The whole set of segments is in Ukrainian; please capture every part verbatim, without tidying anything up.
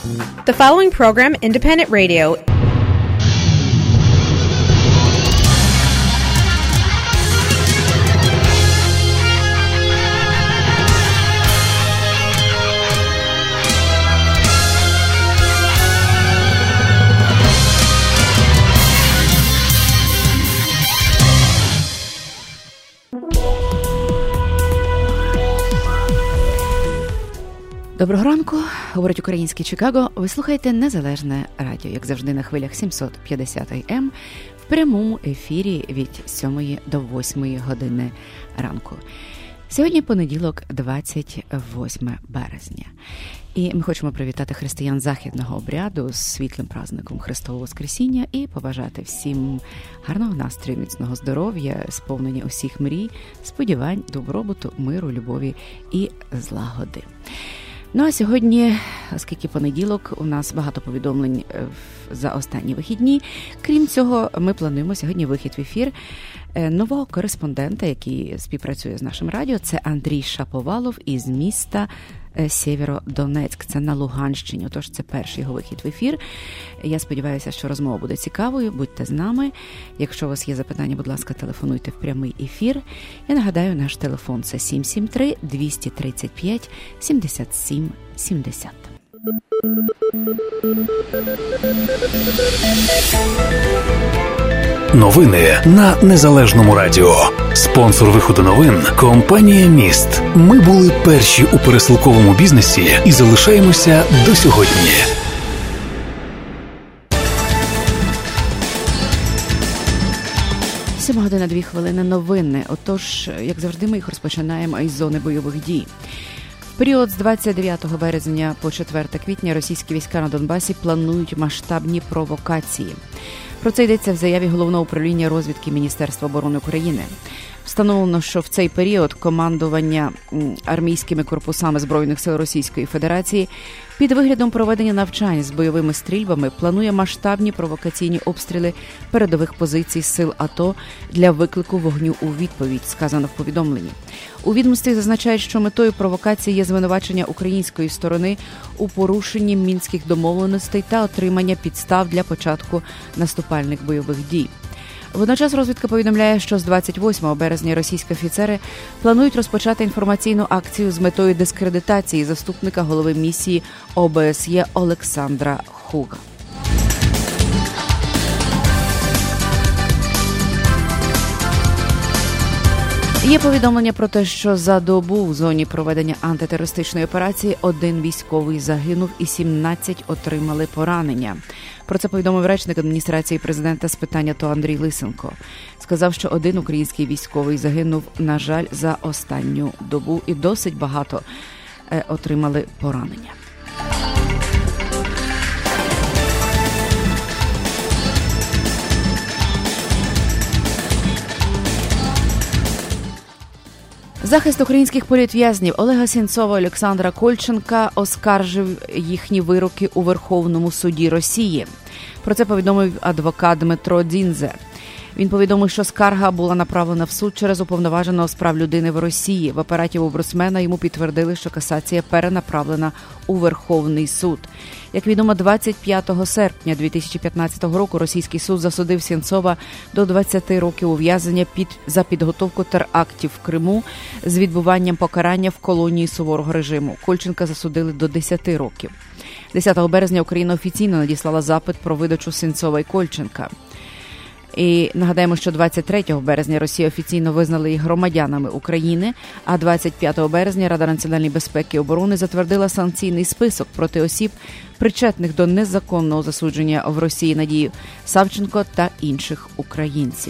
The following program, Independent Radio. Доброго ранку, говорить українське Чикаго. Ви слухаєте Незалежне радіо, як завжди, на хвилях сімсот п'ятдесят ей ем в прямому ефірі від сьомої до восьмої години ранку. Сьогодні понеділок, двадцять восьме березня. І ми хочемо привітати християн західного обряду з світлим праздником Христового Воскресіння і побажати всім гарного настрою, міцного здоров'я, сповнення усіх мрій, сподівань, добробуту, миру, любові і злагоди. Ну а сьогодні, оскільки понеділок, у нас багато повідомлень за останні вихідні. Крім цього, ми плануємо сьогодні вихід в ефір нового кореспондента, який співпрацює з нашим радіо. Це Андрій Шаповалов із міста Сєвєродонецьк. Це на Луганщині. Отож, це перший його вихід в ефір. Я сподіваюся, що розмова буде цікавою. Будьте з нами. Якщо у вас є запитання, будь ласка, телефонуйте в прямий ефір. Я нагадаю, наш телефон – це сім сім три двісті тридцять п'ять сімдесят сім сімдесят. Новини на Незалежному радіо. Спонсор виходу новин – компанія «Міст». Ми були перші у пересилковому бізнесі і залишаємося до сьогодні. сьома година, дві хвилини новини. Отож, як завжди, ми їх розпочинаємо із зони бойових дій. В період з двадцять дев'ятого березня по четверте квітня російські війська на Донбасі планують масштабні провокації. Про це йдеться в заяві Головного управління розвідки Міністерства оборони України. Встановлено, що в цей період командування армійськими корпусами Збройних сил Російської Федерації під виглядом проведення навчань з бойовими стрільбами планує масштабні провокаційні обстріли передових позицій сил АТО для виклику вогню у відповідь, сказано в повідомленні. У відомстві зазначають, що метою провокації є звинувачення української сторони у порушенні мінських домовленостей та отримання підстав для початку наступальних бойових дій. Водночас розвідка повідомляє, що з двадцять восьмого березня російські офіцери планують розпочати інформаційну акцію з метою дискредитації заступника голови місії О Б С Є Олександра Хуга. Є повідомлення про те, що за добу в зоні проведення антитерористичної операції один військовий загинув і сімнадцять отримали поранення. Про це повідомив речник адміністрації президента з питань АТО Андрій Лисенко. Сказав, що один український військовий загинув, на жаль, за останню добу і досить багато е, отримали поранення. Захист українських політв'язнів Олега Сенцова, Олександра Кольченка оскаржив їхні вироки у Верховному суді Росії. Про це повідомив адвокат Дмитро Дзіндзе. Він повідомив, що скарга була направлена в суд через уповноваженого з прав людини в Росії. В апараті омбудсмена йому підтвердили, що касація перенаправлена у Верховний суд. Як відомо, двадцять п'ятого серпня дві тисячі п'ятнадцятого року російський суд засудив Сенцова до двадцяти років ув'язнення під, за підготовку терактів в Криму з відбуванням покарання в колонії суворого режиму. Кольченка засудили до десяти років. десятого березня Україна офіційно надіслала запит про видачу Сенцова і Кольченка. І нагадаємо, що двадцять третього березня Росія офіційно визнала їх громадянами України, а двадцять п'ятого березня Рада національної безпеки і оборони затвердила санкційний список проти осіб, причетних до незаконного засудження в Росії Надії Савченко та інших українців.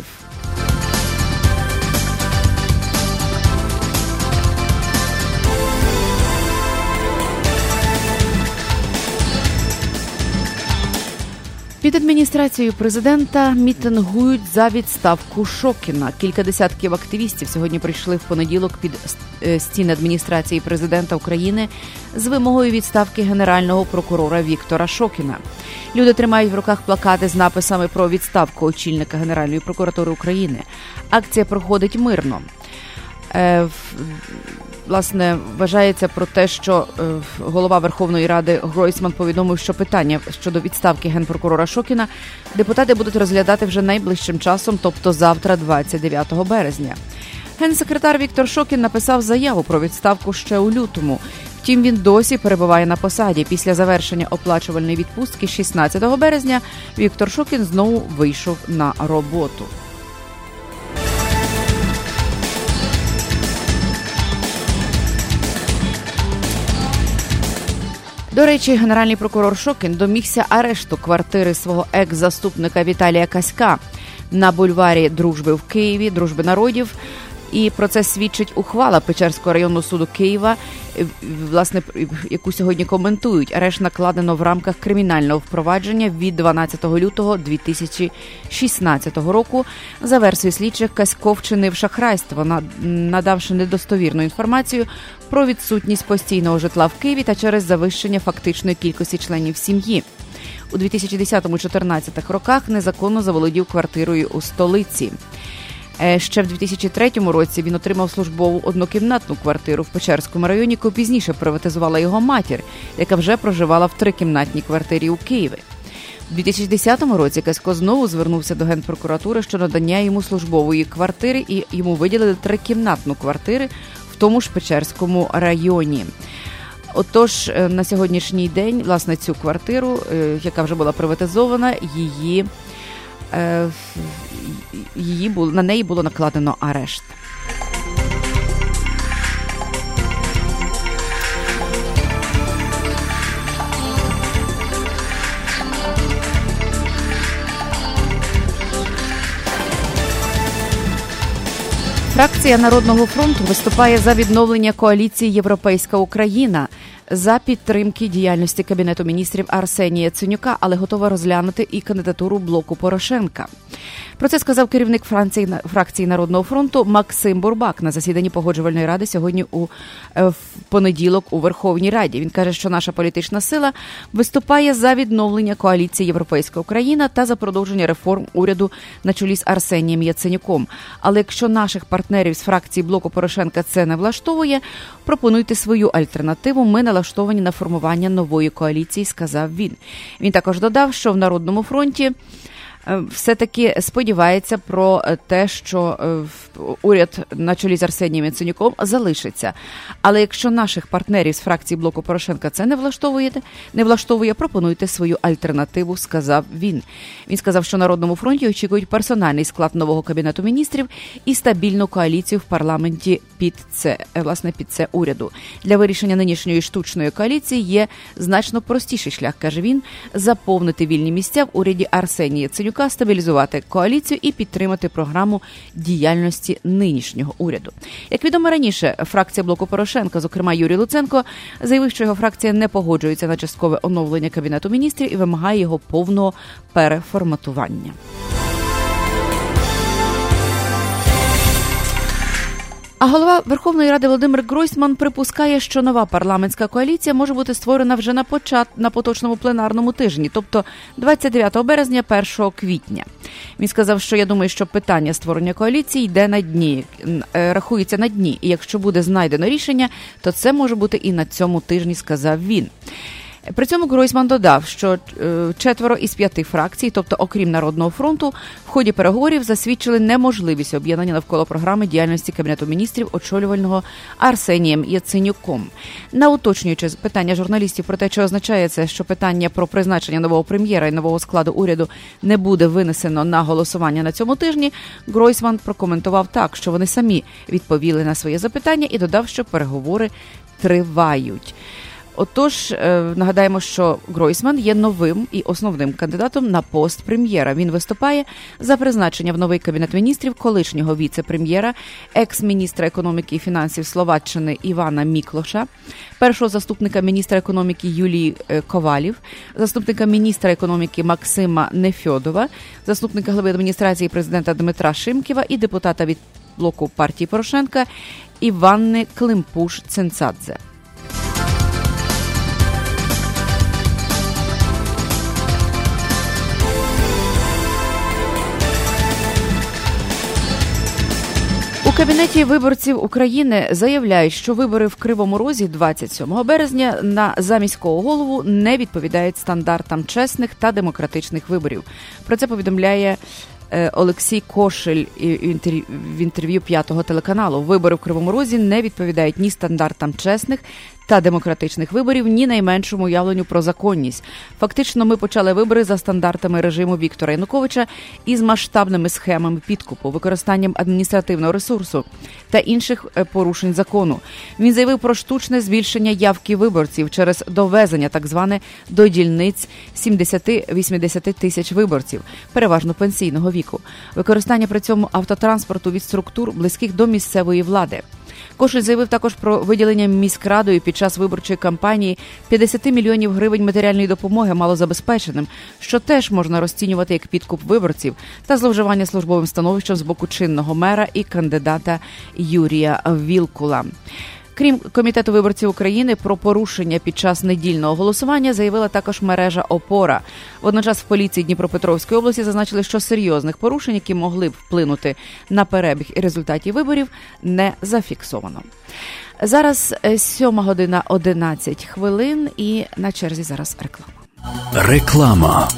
Під адміністрацією президента мітингують за відставку Шокіна. Кілька десятків активістів сьогодні прийшли в понеділок під стіни адміністрації президента України з вимогою відставки генерального прокурора Віктора Шокіна. Люди тримають в руках плакати з написами про відставку очільника Генеральної прокуратури України. Акція проходить мирно. власне, вважається про те, що е, голова Верховної Ради Гройсман повідомив, що питання щодо відставки генпрокурора Шокіна депутати будуть розглядати вже найближчим часом, тобто завтра, двадцять дев'ятого березня. Генсекретар Віктор Шокін написав заяву про відставку ще у лютому. Втім, він досі перебуває на посаді. Після завершення оплачувальної відпустки шістнадцятого березня Віктор Шокін знову вийшов на роботу. До речі, генеральний прокурор Шокін домігся арешту квартири свого екс-заступника Віталія Каська на бульварі Дружби в Києві, Дружби народів. І про це свідчить ухвала Печерського районного суду Києва, власне, яку сьогодні коментують. Арешт накладено в рамках кримінального впровадження від дванадцятого лютого дві тисячі шістнадцятого року. За версією слідчих, Касько вчинив шахрайство, надавши недостовірну інформацію про відсутність постійного житла в Києві та через завищення фактичної кількості членів сім'ї. У дві тисячі десятому-чотирнадцятому роках незаконно заволодів квартирою у столиці. Ще в дві тисячі третьому році він отримав службову однокімнатну квартиру в Печерському районі, яку пізніше приватизувала його матір, яка вже проживала в трикімнатній квартирі у Києві. У дві тисячі десятому році Касько знову звернувся до Генпрокуратури щодо надання йому службової квартири і йому виділили трикімнатну квартиру в тому ж Печерському районі. Отож, на сьогоднішній день, власне, цю квартиру, яка вже була приватизована, її... Її було, на неї було накладено арешт. Фракція Народного фронту виступає за відновлення коаліції «Європейська Україна», за підтримки діяльності Кабінету міністрів Арсенія Яценюка, але готова розглянути і кандидатуру блоку Порошенка. Про це сказав керівник Франції, фракції Народного фронту Максим Бурбак на засіданні Погоджувальної ради сьогодні у в понеділок у Верховній Раді. Він каже, що наша політична сила виступає за відновлення коаліції «Європейська Україна» та за продовження реформ уряду на чолі з Арсенієм Яценюком. Але якщо наших партнерів з фракції блоку Порошенка це не влаштовує, пропонуйте свою альтернативу. Ми налаштовані на формування нової коаліції, сказав він. Він також додав, що в Народному фронті все-таки сподівається про те, що уряд на чолі з Арсенієм Яценюком залишиться. Але якщо наших партнерів з фракції блоку Порошенка це не влаштовує, не влаштовує, пропонуйте свою альтернативу, сказав він. Він сказав, що Народному фронті очікують персональний склад нового Кабінету міністрів і стабільну коаліцію в парламенті під це, власне, під це уряду. Для вирішення нинішньої штучної коаліції є значно простіший шлях, каже він, заповнити вільні місця в уряді Арсенія Яценюка, стабілізувати коаліцію і підтримати програму діяльності нинішнього уряду. Як відомо раніше, фракція блоку Порошенка, зокрема Юрій Луценко, заявив, що його фракція не погоджується на часткове оновлення Кабінету міністрів і вимагає його повного переформатування. А голова Верховної Ради Володимир Гройсман припускає, що нова парламентська коаліція може бути створена вже на почат на поточному пленарному тижні, тобто двадцять дев'ятого березня, першого квітня. Він сказав, що я думаю, що питання створення коаліції йде на дні, рахується на дні, і якщо буде знайдено рішення, то це може бути і на цьому тижні, сказав він. При цьому Гройсман додав, що четверо із п'яти фракцій, тобто окрім Народного фронту, в ході переговорів засвідчили неможливість об'єднання навколо програми діяльності Кабінету міністрів, очолювального Арсенієм Яценюком. На уточнюючи питання журналістів про те, чи означає це, що питання про призначення нового прем'єра і нового складу уряду не буде винесено на голосування на цьому тижні, Гройсман прокоментував так, що вони самі відповіли на своє запитання і додав, що переговори тривають. Отож, нагадаємо, що Гройсман є новим і основним кандидатом на пост прем'єра. Він виступає за призначення в новий Кабінет міністрів колишнього віце-прем'єра, екс-міністра економіки і фінансів Словаччини Івана Міклоша, першого заступника міністра економіки Юлії Ковалів, заступника міністра економіки Максима Нефьодова, заступника глави адміністрації президента Дмитра Шимківа і депутата від блоку партії Порошенка Іванни Климпуш-Цинцадзе. У Кабінеті виборців України заявляють, що вибори в Кривому Розі двадцять сьомого березня на заміського голову не відповідають стандартам чесних та демократичних виборів. Про це повідомляє Олексій Кошель в інтерв'ю п'ятого телеканалу. Вибори в Кривому Розі не відповідають ні стандартам чесних та демократичних виборів, ні найменшому уявленню про законність. Фактично, ми почали вибори за стандартами режиму Віктора Януковича із масштабними схемами підкупу, використанням адміністративного ресурсу та інших порушень закону. Він заявив про штучне збільшення явки виборців через довезення, так зване, до дільниць сімдесят-вісімдесят тисяч виборців, переважно пенсійного віку. Використання при цьому автотранспорту від структур, близьких до місцевої влади. Кошель заявив також про виділення міськрадою під час виборчої кампанії п'ятдесят мільйонів гривень матеріальної допомоги малозабезпеченим, що теж можна розцінювати як підкуп виборців та зловживання службовим становищем з боку чинного мера і кандидата Юрія Вілкула. Крім Комітету виборців України, про порушення під час недільного голосування заявила також мережа «Опора». Водночас в поліції Дніпропетровської області зазначили, що серйозних порушень, які могли б вплинути на перебіг і результатів виборів, не зафіксовано. Зараз сьома година одинадцять хвилин і на черзі зараз реклама. Реклама.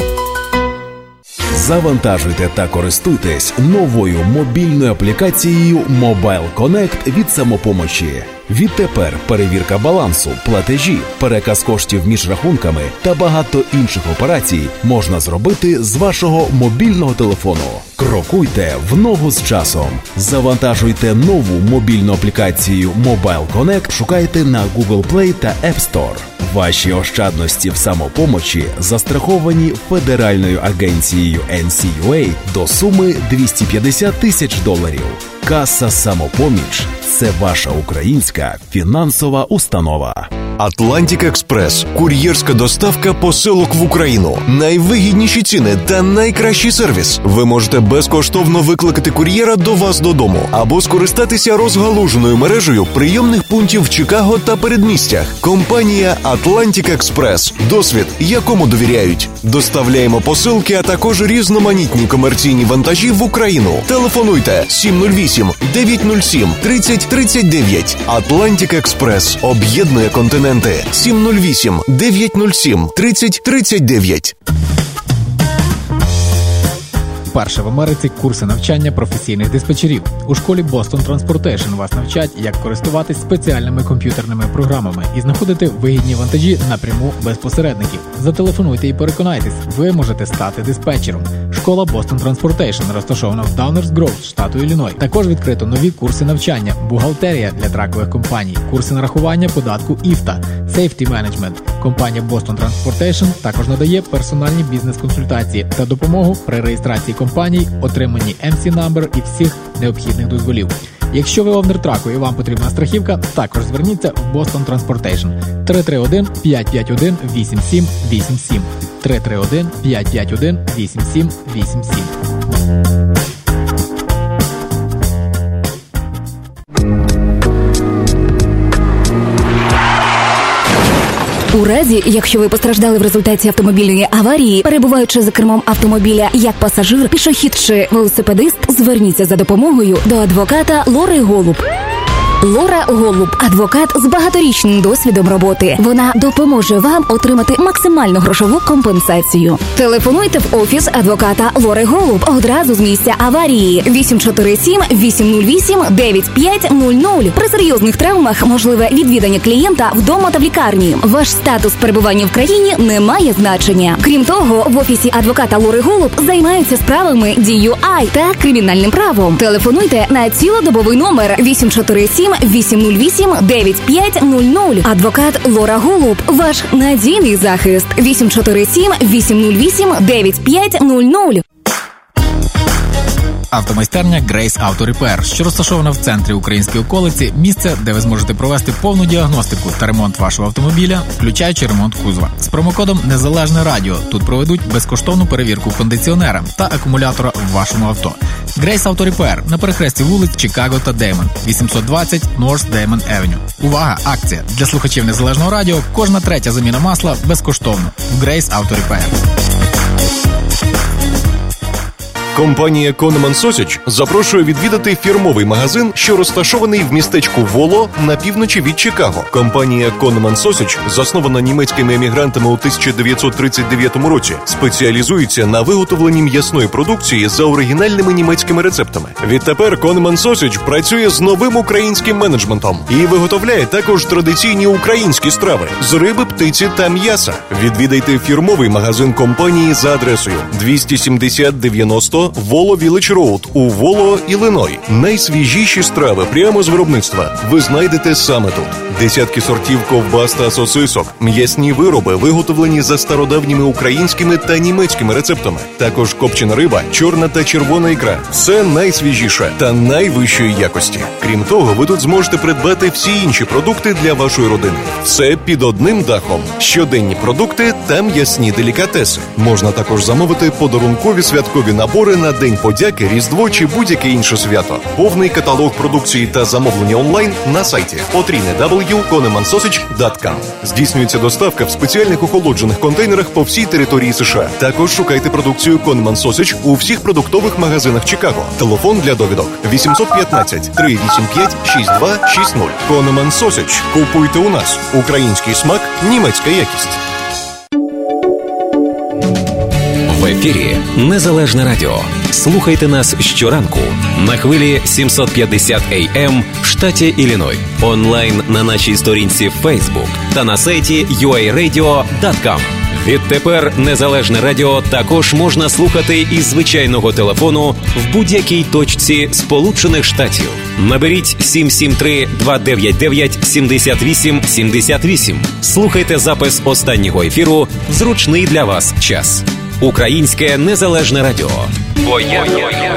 Завантажуйте та користуйтесь новою мобільною аплікацією Mobile Connect від «Самопомочі». Відтепер перевірка балансу, платежі, переказ коштів між рахунками та багато інших операцій можна зробити з вашого мобільного телефону. Крокуйте в ногу з часом. Завантажуйте нову мобільну аплікацію Mobile Connect, шукайте на Google Play та App Store. Ваші ощадності в «Самопомочі» застраховані Федеральною агенцією ен сі ю ей до суми двісті п'ятдесят тисяч доларів. Каса «Самопоміч» – це ваша українська фінансова установа. Атлантик Експрес – кур'єрська доставка посилок в Україну. Найвигідніші ціни та найкращий сервіс. Ви можете безкоштовно викликати кур'єра до вас додому або скористатися розгалуженою мережею прийомних пунктів в Чикаго та передмістях. Компанія Атлантик Експрес. Досвід, якому довіряють. Доставляємо посилки, а також різноманітні комерційні вантажі в Україну. Телефонуйте сім нуль вісім дев'ять нуль сім тридцять тридцять дев'ять. Атлантик Експрес об'єднує континент. сім нуль вісім дев'ять нуль сім тридцять тридцять дев'ять. Вперше в Америці курси навчання професійних диспетчерів. У школі Boston Transportation вас навчать, як користуватись спеціальними комп'ютерними програмами і знаходити вигідні вантажі напряму без посередників. Зателефонуйте і переконайтесь, ви можете стати диспетчером. Школа Boston Transportation розташована в Downers Grove, штату Ілліной. Також відкрито нові курси навчання, бухгалтерія для тракових компаній, курси нарахування податку і еф ті ей, Safety Management. Компанія Boston Transportation також надає персональні бізнес-консультації та допомогу при реєстрації компаній, отриманні ем сі номер і всіх необхідних дозволів. Якщо ви овнер траку і вам потрібна страхівка, також зверніться в Boston Transportation. три три один п'ять п'ять один вісім сім вісім сім. три три один п'ять п'ять один вісім сім вісім сім. У разі, якщо ви постраждали в результаті автомобільної аварії, перебуваючи за кермом автомобіля як пасажир, пішохід чи велосипедист, зверніться за допомогою до адвоката Лори Голуб. Лора Голуб – адвокат з багаторічним досвідом роботи. Вона допоможе вам отримати максимальну грошову компенсацію. Телефонуйте в офіс адвоката Лори Голуб одразу з місця аварії. вісім чотири сім вісім нуль вісім дев'ять п'ять нуль нуль. При серйозних травмах можливе відвідання клієнта вдома та в лікарні. Ваш статус перебування в країні не має значення. Крім того, в офісі адвоката Лори Голуб займаються справами ді ю ай та кримінальним правом. Телефонуйте на цілодобовий номер вісім чотири сім вісім нуль вісім дев'ять п'ять нуль нуль. Адвокат Лора Голуб – ваш надійний захист. вісім чотири сім вісім нуль вісім дев'ять п'ять нуль нуль. Автомайстерня Grace Auto Repair, що розташована в центрі української околиці, місце, де ви зможете провести повну діагностику та ремонт вашого автомобіля, включаючи ремонт кузова. З промокодом «Незалежне радіо» тут проведуть безкоштовну перевірку кондиціонера та акумулятора в вашому авто. Grace Auto Repair на перехресті вулиць Чикаго та Деймон, вісімсот двадцять North Деймон Avenue. Увага! Акція! Для слухачів Незалежного радіо кожна третя заміна масла безкоштовно в Grace Auto Repair. Компанія Конеман Сосідж запрошує відвідати фірмовий магазин, що розташований в містечку Воло на півночі від Чикаго. Компанія Конеман Сосідж, заснована німецькими емігрантами у тисяча дев'ятсот тридцять дев'ятому році, спеціалізується на виготовленні м'ясної продукції за оригінальними німецькими рецептами. Відтепер Конеман Сосідж працює з новим українським менеджментом і виготовляє також традиційні українські страви з риби, птиці та м'яса. Відвідайте фірмовий магазин компанії за адресою двісті сімдесят дев'яносто Воло Вілледж Роуд у Воло, Іллиной. Найсвіжіші страви прямо з виробництва ви знайдете саме тут. Десятки сортів ковбас та сосисок, м'ясні вироби, виготовлені за стародавніми українськими та німецькими рецептами. Також копчена риба, чорна та червона ікра. Все найсвіжіше та найвищої якості. Крім того, ви тут зможете придбати всі інші продукти для вашої родини. Все під одним дахом. Щоденні продукти та м'ясні делікатеси. Можна також замовити подарункові святкові набори на День подяки, Різдво чи будь-яке інше свято. Повний каталог продукції та замовлення онлайн на сайті дабл ю дабл ю дабл ю крапка конеман сосідж крапка ком. Здійснюється доставка в спеціальних охолоджених контейнерах по всій території США. Також шукайте продукцію Конеман Сосідж у всіх продуктових магазинах Чикаго. Телефон для довідок вісімсот п'ятнадцять три вісім п'ять шість два шість нуль. Конеман Сосідж. Купуйте у нас. Український смак, німецька якість. В ефірі Незалежне радіо. Слухайте нас щоранку на хвилі сімсот п'ятдесят ей ем в штаті Іллиной, онлайн на нашій сторінці Facebook та на сайті ю ей радіо крапка ком. Відтепер Незалежне радіо також можна слухати із звичайного телефону в будь-якій точці Сполучених Штатів. Наберіть сім сім три два дев'ять дев'ять сім вісім сім вісім. Слухайте запис останнього ефіру в зручний для вас час. Українське Незалежне радіо. Бо я...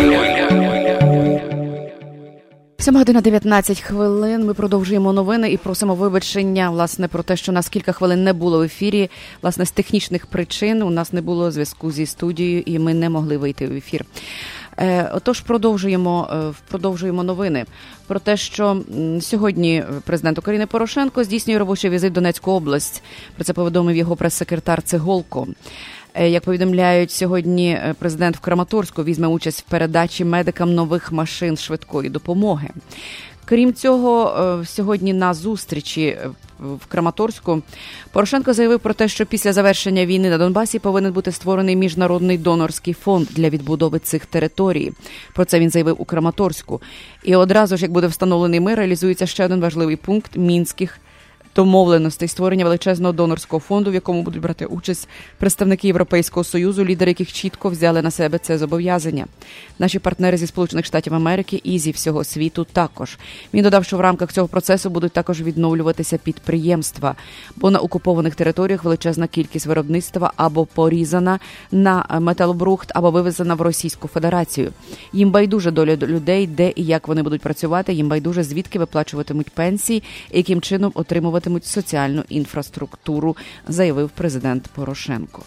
сьома година дев'ятнадцять хвилин. Ми продовжуємо новини і просимо вибачення, власне, про те, що нас кілька хвилин не було в ефірі. Власне, з технічних причин у нас не було зв'язку зі студією і ми не могли вийти в ефір. Отож, продовжуємо, продовжуємо новини про те, що сьогодні президент України Порошенко здійснює робочий візит в Донецьку область. Про це повідомив його прес-секретар Цеголко. Як повідомляють, сьогодні президент в Краматорську візьме участь в передачі медикам нових машин швидкої допомоги. Крім цього, сьогодні на зустрічі в Краматорську Порошенко заявив про те, що після завершення війни на Донбасі повинен бути створений міжнародний донорський фонд для відбудови цих територій. Про це він заявив у Краматорську. І одразу ж, як буде встановлений мир, реалізується ще один важливий пункт мінських домовленостей: створення величезного донорського фонду, в якому будуть брати участь представники Європейського Союзу, лідери яких чітко взяли на себе це зобов'язання. Наші партнери зі Сполучених Штатів Америки і зі всього світу також. Він додав, що в рамках цього процесу будуть також відновлюватися підприємства, бо на окупованих територіях величезна кількість виробництва або порізана на металобрухт, або вивезена в Російську Федерацію. Їм байдуже доля людей, де і як вони будуть працювати, їм байдуже звідки виплачуватимуть пенсії, і яким чином отримувати соціальну інфраструктуру, заявив президент Порошенко.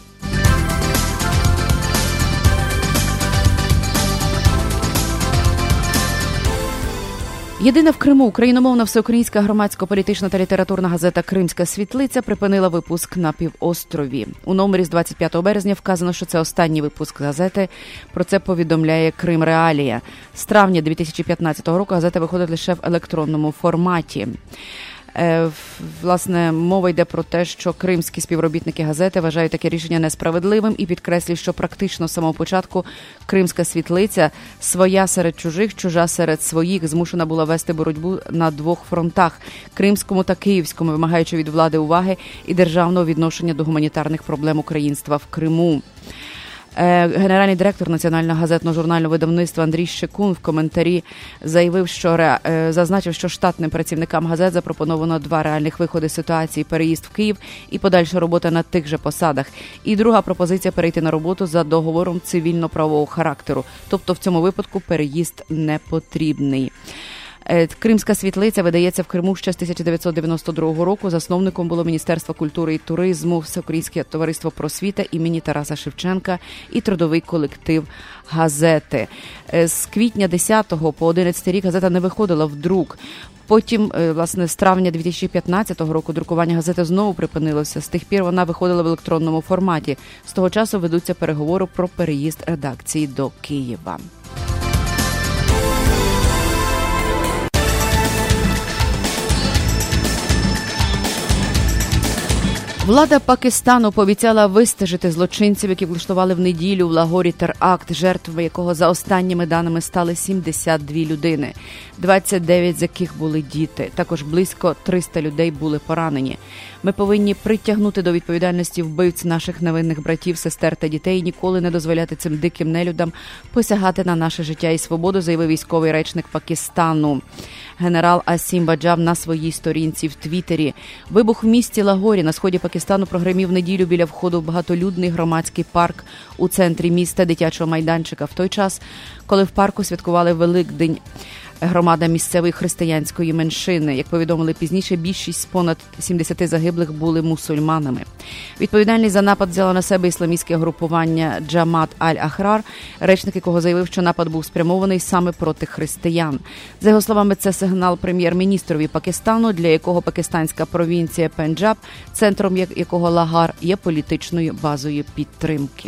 Єдина в Криму україномовна всеукраїнська громадсько-політична та літературна газета «Кримська світлиця» припинила випуск на півострові. У номері з двадцять п'ятого березня вказано, що це останній випуск газети. Про це повідомляє Крим Реалія. З травня дві тисячі п'ятнадцятого року газета виходить лише в електронному форматі. Власне, мова йде про те, що кримські співробітники газети вважають таке рішення несправедливим і підкреслюють, що практично з самого початку «Кримська світлиця» своя серед чужих, чужа серед своїх змушена була вести боротьбу на двох фронтах – кримському та київському, вимагаючи від влади уваги і державного відношення до гуманітарних проблем українства в Криму. Генеральний директор Національного газетного журнального видавництва Андрій Щекун в коментарі заявив, що зазначив, що штатним працівникам газет запропоновано два реальних виходи з ситуації: переїзд в Київ і подальша робота на тих же посадах. І друга пропозиція – перейти на роботу за договором цивільно-правового характеру. Тобто в цьому випадку переїзд не потрібний. «Кримська світлиця» видається в Криму ще з тисяча дев'ятсот дев'яносто другого року. Засновником було Міністерство культури і туризму, Всеукраїнське товариство просвіта імені Тараса Шевченка і трудовий колектив газети. З квітня десятого по одинадцятий рік газета не виходила в друк. Потім, власне, з травня дві тисячі п'ятнадцятого року друкування газети знову припинилося. З тих пір вона виходила в електронному форматі. З того часу ведуться переговори про переїзд редакції до Києва. Влада Пакистану пообіцяла вистежити злочинців, які влаштували в неділю в Лагорі теракт, жертвами якого за останніми даними стали сімдесят дві людини, двадцять дев'ять з яких були діти. Також близько триста людей були поранені. Ми повинні притягнути до відповідальності вбивць наших невинних братів, сестер та дітей і ніколи не дозволяти цим диким нелюдам посягати на наше життя і свободу, заявив військовий речник Пакистану. Генерал Асім Баджав на своїй сторінці в Твіттері. Вибух в місті Лагорі на сході Пакистану прогримів в неділю біля входу в багатолюдний громадський парк у центрі міста дитячого майданчика. В той час, коли в парку святкували Великдень, громада місцевої християнської меншини. Як повідомили пізніше, більшість з понад сімдесят загиблих були мусульманами. Відповідальність за напад взяло на себе ісламістське групування Джамат Аль-Ахрар, речник якого заявив, що напад був спрямований саме проти християн. За його словами, це сигнал прем'єр-міністрові Пакистану, для якого пакистанська провінція Пенджаб, центром якого Лагар, є політичною базою підтримки.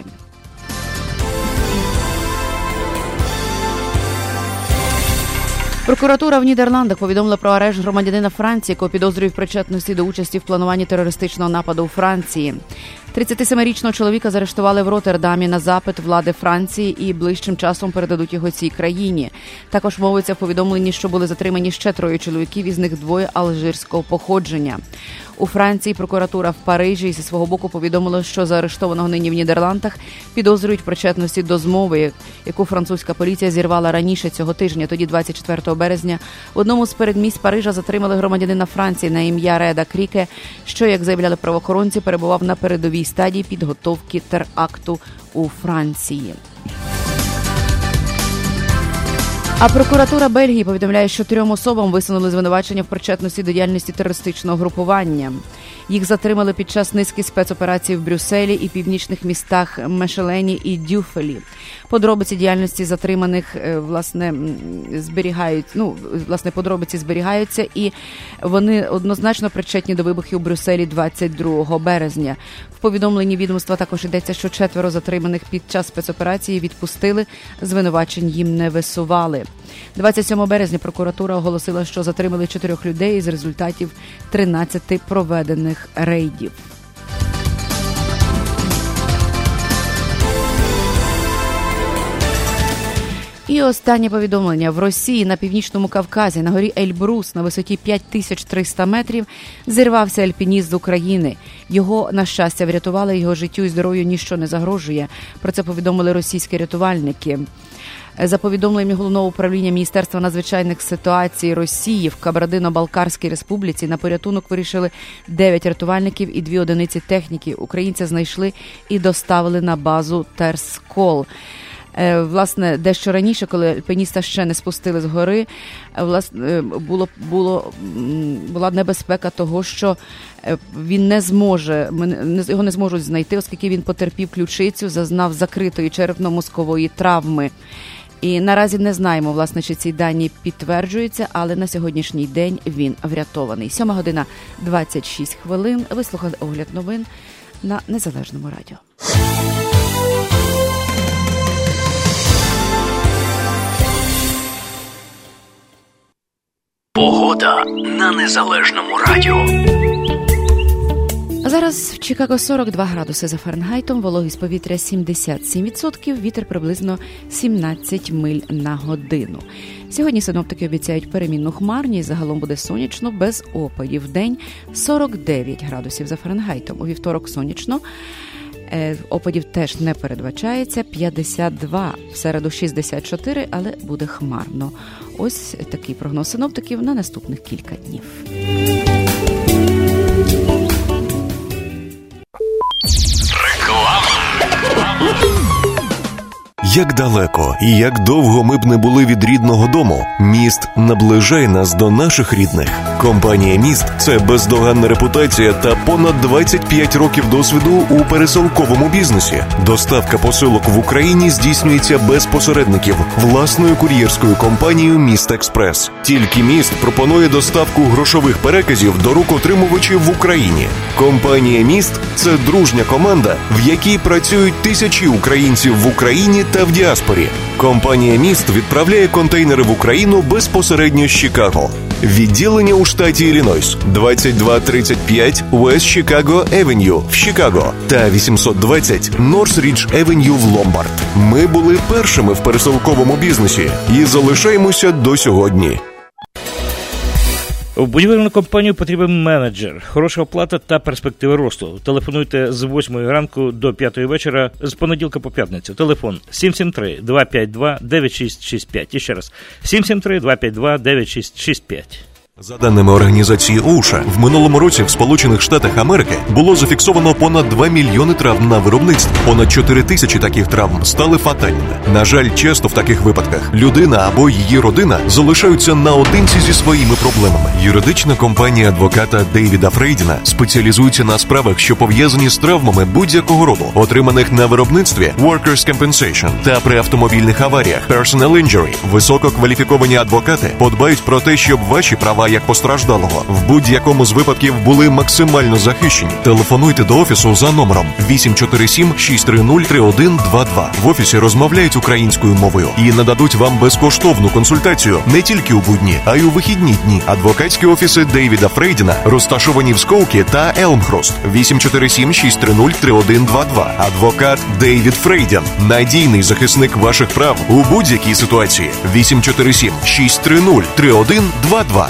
Прокуратура в Нідерландах повідомила про арешт громадянина Франції, якого підозрюють в причетності до участі в плануванні терористичного нападу у Франції. тридцятисемирічного чоловіка заарештували в Роттердамі на запит влади Франції і ближчим часом передадуть його цій країні. Також мовиться в повідомленні, що були затримані ще троє чоловіків, із них двоє алжирського походження. У Франції прокуратура в Парижі зі свого боку повідомила, що заарештованого нині в Нідерландах підозрюють в причетності до змови, яку французька поліція зірвала раніше цього тижня. Тоді, двадцять четвертого березня, в одному з передмість Парижа затримали громадянина Франції на ім'я Реда Кріке, що, як заявляли правоохоронці, перебував на передовій стадії підготовки теракту у Франції. А прокуратура Бельгії повідомляє, що трьом особам висунули звинувачення в причетності до діяльності терористичного групування. Їх затримали під час низки спецоперацій в Брюсселі і північних містах Мешелені і Дюфелі. Подробиці діяльності затриманих, власне, зберігають, ну, власне, подробиці зберігаються, і вони однозначно причетні до вибухів у Брюсселі двадцять другого березня. В повідомленні відомства також йдеться, що четверо затриманих під час спецоперації відпустили, звинувачень їм не висували. двадцять сьомого березня прокуратура оголосила, що затримали чотирьох людей із результатів тринадцяти проведених рейдів. І останнє повідомлення. В Росії на Північному Кавказі на горі Ельбрус на висоті п'ять тисяч триста метрів зірвався альпініст з України. Його, на щастя, врятували, його життю і здоров'ю ніщо не загрожує. Про це повідомили російські рятувальники. За повідомленням Головного управління Міністерства надзвичайних ситуацій Росії в Кабардино-Балкарській республіці на порятунок вирішили дев'ять рятувальників і дві одиниці техніки. Українця знайшли і доставили на базу Терскол. Власне, дещо раніше, коли альпініста ще не спустили з гори, власне, було, було, була небезпека того, що він не зможе, його не зможуть знайти, оскільки він потерпів ключицю, зазнав закритої черепно-мозкової травми. І наразі не знаємо, власне, чи ці дані підтверджуються, але на сьогоднішній день він врятований. Сьома година двадцять шість хвилин. Ви слухали огляд новин на Незалежному радіо. Погода на Незалежному радіо. Зараз в Чикаго сорок два градуси за Фаренгейтом, вологість повітря сімдесят сім відсотків, вітер приблизно сімнадцять миль на годину. Сьогодні синоптики обіцяють перемінну хмарність, загалом буде сонячно, без опадів. Вдень сорок дев'ять градусів за Фаренгейтом. У вівторок сонячно, опадів теж не передбачається, п'ятдесят два, в середу шістдесят чотири, але буде хмарно. Ось такий прогноз синоптиків на наступних кілька днів. Як далеко і як довго ми б не були від рідного дому, міст наближає нас до наших рідних. Компанія «Міст» – це бездоганна репутація та понад двадцять п'ять років досвіду у пересилковому бізнесі. Доставка посилок в Україні здійснюється без посередників власною кур'єрською компанією «Міст Експрес». Тільки «Міст» пропонує доставку грошових переказів до рук отримувачів в Україні. Компанія «Міст» – це дружня команда, в якій працюють тисячі українців в Україні та в діаспорі. Компанія «Міст» відправляє контейнери в Україну безпосередньо з Чикаго. Відділення у штаті Іллінойс, двадцять два тридцять п'ять West Chicago Avenue в Чикаго та вісімсот двадцять North Ridge Avenue в Ломбард. Ми були першими в пересилковому бізнесі і залишаємося до сьогодні. В будівельну компанію потрібен менеджер, хороша оплата та перспективи росту. Телефонуйте з восьмої ранку до п'ятої вечора з понеділка по п'ятницю. Телефон сім сім три два п'ять два дев'ять шість шість п'ять. І ще раз, сім сім три два п'ять два дев'ять шість шість п'ять. За даними організації оуша, в минулому році в Сполучених Штатах Америки було зафіксовано понад два мільйони травм на виробництві. Понад чотири тисячі таких травм стали фатальними. На жаль, часто в таких випадках людина або її родина залишаються наодинці зі своїми проблемами. Юридична компанія адвоката Дейвіда Фрейдіна спеціалізується на справах, що пов'язані з травмами будь-якого роду, отриманих на виробництві Workers' Compensation та при автомобільних аваріях Personal Injury. Висококваліфіковані адвокати подбають про те, щоб ваші права як постраждалого в будь-якому з випадків були максимально захищені. Телефонуйте до офісу за номером вісім чотири сім шість три нуль три один два два. В офісі розмовляють українською мовою і нададуть вам безкоштовну консультацію не тільки у будні, а й у вихідні дні. Адвокатські офіси Дейвіда Фрейдіна розташовані в Скоукі та Елмхрост. вісім чотири сім шість три нуль три один два два. Адвокат Дейвід Фрейдін. Надійний захисник ваших прав у будь-якій ситуації. вісім чотири сім шість три нуль три один два два.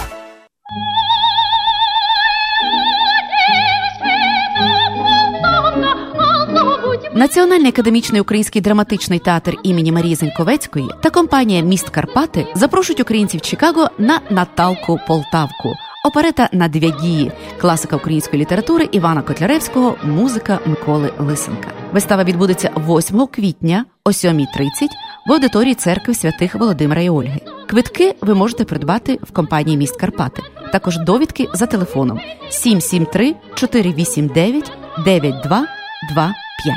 Національний академічний український драматичний театр імені Марії Заньковецької та компанія «Міст Карпати» запрошують українців Чикаго на «Наталку Полтавку». Оперета «На дві дії», класика української літератури Івана Котляревського, музика Миколи Лисенка. Вистава відбудеться восьмого квітня о сьомій тридцять в аудиторії церкви святих Володимира і Ольги. Квитки ви можете придбати в компанії «Міст Карпати». Також довідки за телефоном сім сім три чотири вісім дев'ять дев'ять два два п'ять.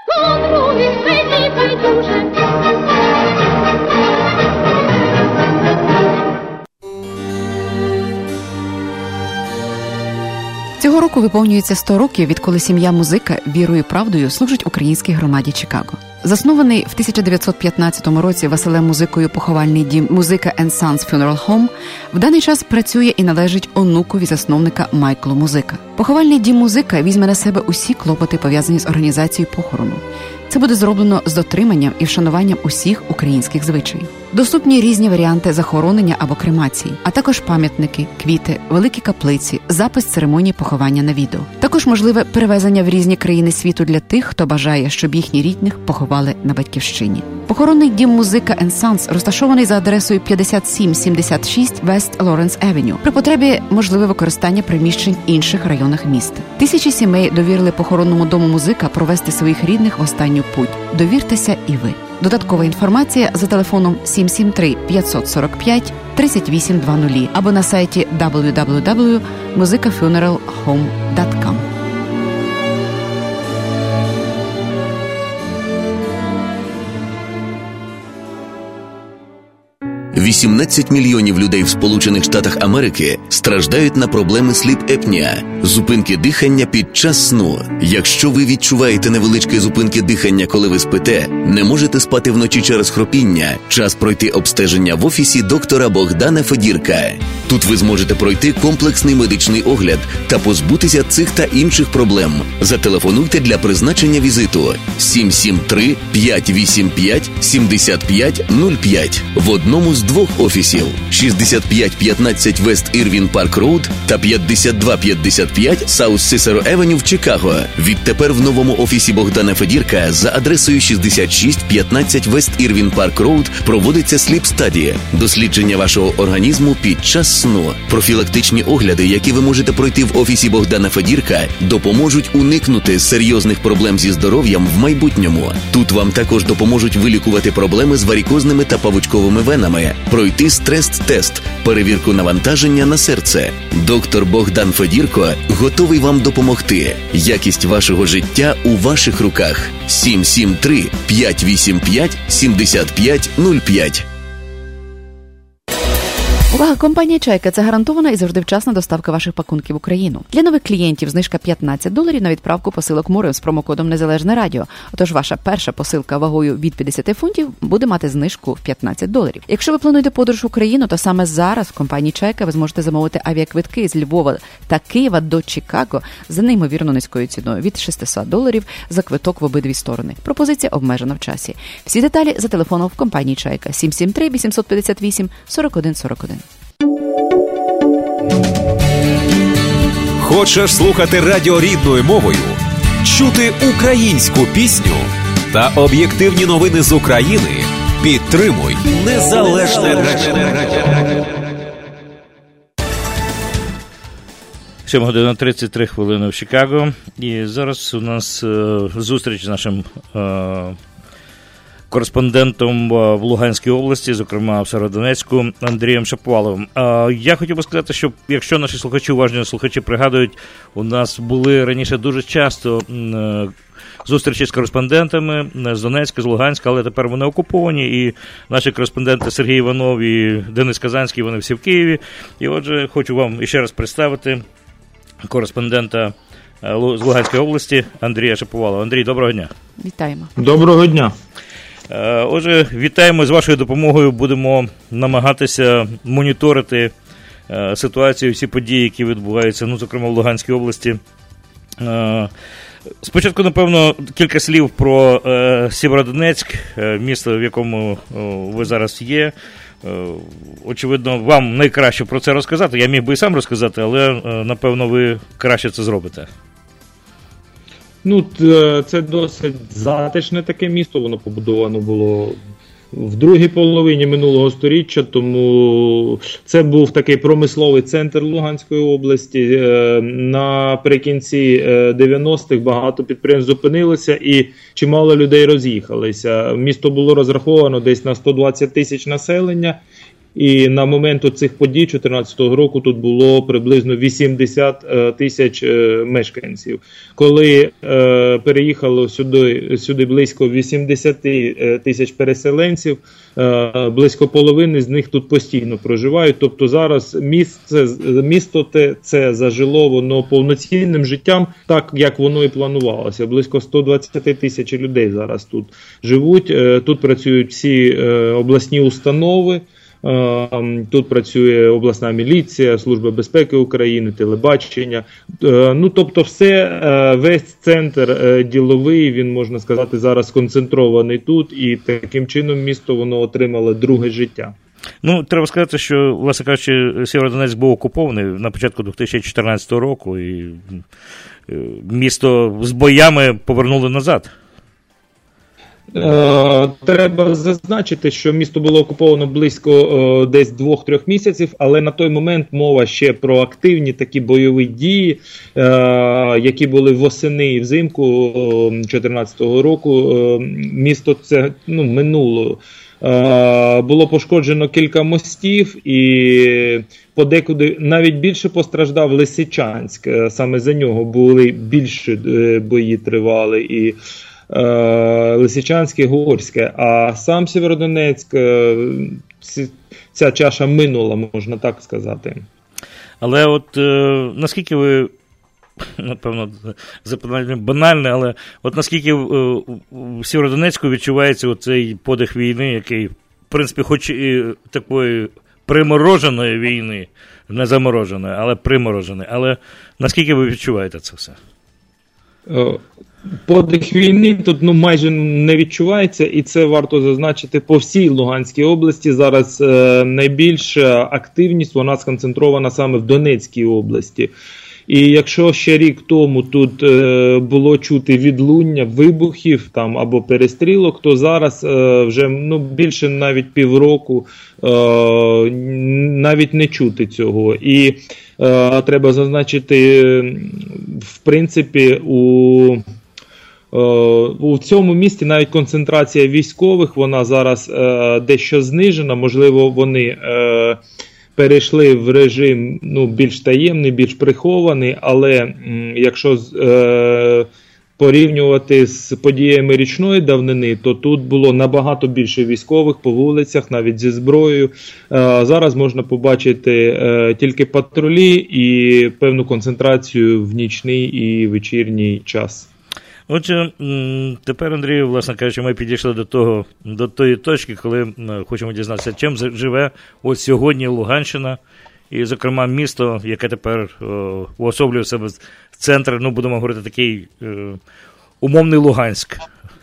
Цього року виповнюється сто років, відколи сім'я Музика вірою і правдою служить українській громаді Чикаго. Заснований в тисяча дев'ятсот п'ятнадцятому році Василем Музикою поховальний дім Музика енд Санс Funeral Home в даний час працює і належить онукові засновника Майклу Музика. Поховальний дім Музика візьме на себе усі клопоти, пов'язані з організацією похорону. Це буде зроблено з дотриманням і вшануванням усіх українських звичаїв. Доступні різні варіанти захоронення або кремації, а також пам'ятники, квіти, великі каплиці, запис церемонії поховання на відео. Також можливе перевезення в різні країни світу для тих, хто бажає, щоб їхні рідних поховали на батьківщині. Похоронний дім Музика енд Санс розташований за адресою п'ятдесят сім сімдесят шість West Lawrence Avenue. При потребі можливе використання приміщень в інших районах міста. Тисячі сімей довірили похоронному дому Музика провести своїх рідних в останню путь. Довіртеся і ви. Додаткова інформація за телефоном сім сім три п'ятсот сорок п'ять тридцять вісім двадцять або на сайті дабл ю дабл ю дабл ю крапка музика фюнерал хоум крапка ком. вісімнадцять мільйонів людей в Сполучених Штатах Америки страждають на проблеми сліп-епнія – зупинки дихання під час сну. Якщо ви відчуваєте невеличкі зупинки дихання, коли ви спите, не можете спати вночі через хропіння, час пройти обстеження в офісі доктора Богдана Федірка. Тут ви зможете пройти комплексний медичний огляд та позбутися цих та інших проблем. Зателефонуйте для призначення візиту сім сім три п'ять вісім п'ять сімдесят п'ять нуль п'ять в одному з двох офісів шістдесят п'ять п'ятнадцять West Irving Park Road та п'ятдесят два п'ятдесят п'ять South Cicero Avenue в Чикаго. Відтепер в новому офісі Богдана Федірка за адресою шістдесят шість п'ятнадцять West Irving Park Road проводиться сліп-стадія – дослідження вашого організму під час сну. Профілактичні огляди, які ви можете пройти в офісі Богдана Федірка, допоможуть уникнути серйозних проблем зі здоров'ям в майбутньому. Тут вам також допоможуть вилікувати проблеми з варікозними та павучковими венами, пройти стрес-тест, перевірку навантаження на серце. Доктор Богдан Федірко готовий вам допомогти. Якість вашого життя у ваших руках. сім сім три п'ять вісім п'ять сім п'ять нуль п'ять. Увага, компанія «Чайка» – це гарантована і завжди вчасна доставка ваших пакунків в Україну. Для нових клієнтів знижка п'ятнадцять доларів на відправку посилок морем з промокодом «Незалежне радіо». Отож, ваша перша посилка вагою від п'ятдесят фунтів буде мати знижку в п'ятнадцять доларів. Якщо ви плануєте подорож в Україну, то саме зараз в компанії «Чайка» ви зможете замовити авіаквитки з Львова та Києва до Чикаго за неймовірно низькою ціною – від шістсот доларів за квиток в обидві сторони. Пропозиція обмежена в часі. Всі деталі за телефоном в компанії «Чайка» сім сім три вісім п'ять вісім сорок один сорок один. Хочеш слухати радіо рідною мовою, чути українську пісню та об'єктивні новини з України? Підтримуй Незалежне радіо. сьома година тридцять три хвилини в Чикаго. І зараз у нас е, зустріч з нашим е, кореспондентом в Луганській області, зокрема в Сєвєродонецьку, Андрієм Шаповаловим. Я хотів би сказати, що якщо наші слухачі, уважні слухачі пригадують, у нас були раніше дуже часто зустрічі з кореспондентами з Донецька, з Луганська, але тепер вони окуповані, і наші кореспонденти Сергій Іванов і Денис Казанський, вони всі в Києві. І отже, хочу вам іще раз представити кореспондента з Луганської області Андрія Шаповалова. Андрій, доброго дня. Вітаємо. Доброго дня. Отже, вітаємо, з вашою допомогою будемо намагатися моніторити ситуацію, всі події, які відбуваються, ну, зокрема, в Луганській області. Спочатку, напевно, кілька слів про Сєвєродонецьк, місто, в якому ви зараз є. Очевидно, вам найкраще про це розказати. Я міг би і сам розказати, але, напевно, ви краще це зробите. Ну, це досить затишне таке місто, воно побудовано було в другій половині минулого сторіччя, тому це був такий промисловий центр Луганської області. Наприкінці дев'яностих багато підприємств зупинилося і чимало людей роз'їхалися. Місто було розраховано десь на сто двадцять тисяч населення. І на момент цих подій дві тисячі чотирнадцятого року тут було приблизно вісімдесят тисяч е, мешканців. Коли е, переїхало сюди, сюди близько вісімдесят тисяч переселенців, е, близько половини з них тут постійно проживають. Тобто зараз місце, місто те, це зажило воно повноцінним життям, так як воно і планувалося. Близько сто двадцять тисяч людей зараз тут живуть. Е, тут працюють всі е, обласні установи. Тут працює обласна міліція, Служба безпеки України, телебачення. Ну, тобто все, весь центр діловий, він, можна сказати, зараз сконцентрований тут, і таким чином місто воно отримало друге життя. Ну, треба сказати, що, власне кажучи, Сєвєродонецьк був окупований на початку дві тисячі чотирнадцятого року, і місто з боями повернули назад. Треба зазначити, що місто було окуповано близько десь двох-трьох місяців, але на той момент мова ще про активні такі бойові дії, які були восени і взимку дві тисячі чотирнадцятого року. Місто це, ну, минуло. Було пошкоджено кілька мостів, і подекуди навіть більше постраждав Лисичанськ. Саме за нього були більше бої тривали, і Лисичанське, Горське, а сам Сєвєродонецьк, ця чаша минула, можна так сказати. Але от е, наскільки ви, напевно, запитання банальне, але от наскільки в, в Сєвєродонецьку відчувається оцей подих війни, який, в принципі, хоч і такої примороженої війни, не замороженої, але примороженої, але наскільки ви відчуваєте це все? Подих війни тут, ну, майже не відчувається, і це варто зазначити по всій Луганській області. Зараз е, найбільша активність, вона сконцентрована саме в Донецькій області. І якщо ще рік тому тут е, було чути відлуння вибухів там або перестрілок, то зараз е, вже, ну, більше навіть півроку е, навіть не чути цього. І е, треба зазначити, в принципі, у У цьому місті навіть концентрація військових, вона зараз дещо знижена, можливо, вони перейшли в режим, ну, більш таємний, більш прихований, але якщо порівнювати з подіями річної давнини, то тут було набагато більше військових по вулицях, навіть зі зброєю. Зараз можна побачити тільки патрулі і певну концентрацію в нічний і вечірній час. Отже, тепер, Андрію, власне кажучи, ми підійшли до того, до тої точки, коли хочемо дізнатися, чим живе ось сьогодні Луганщина, і, зокрема, місто, яке тепер о, уособлює в себе центр, ну, будемо говорити, такий е, умовний Луганськ.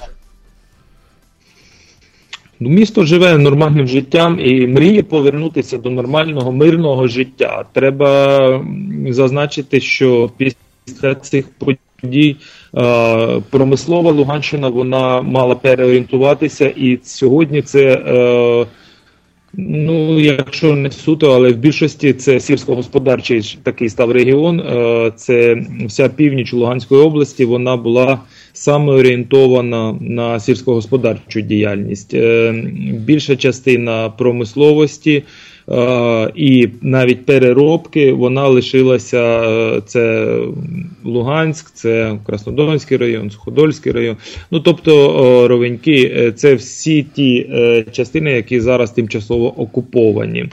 Місто живе нормальним життям і мріє повернутися до нормального, мирного життя. Треба зазначити, що після цих подій е, промислова Луганщина, вона мала переорієнтуватися, і сьогодні це... Е, Ну, якщо не суто, але в більшості це сільськогосподарчий такий став регіон. Це вся північ Луганської області, вона була саме орієнтована на сільськогосподарчу діяльність. Більша частина промисловості і навіть переробки, вона лишилася, це Луганськ, це Краснодонський район, Суходольський район, ну тобто Ровеньки, це всі ті частини, які зараз тимчасово окуповані.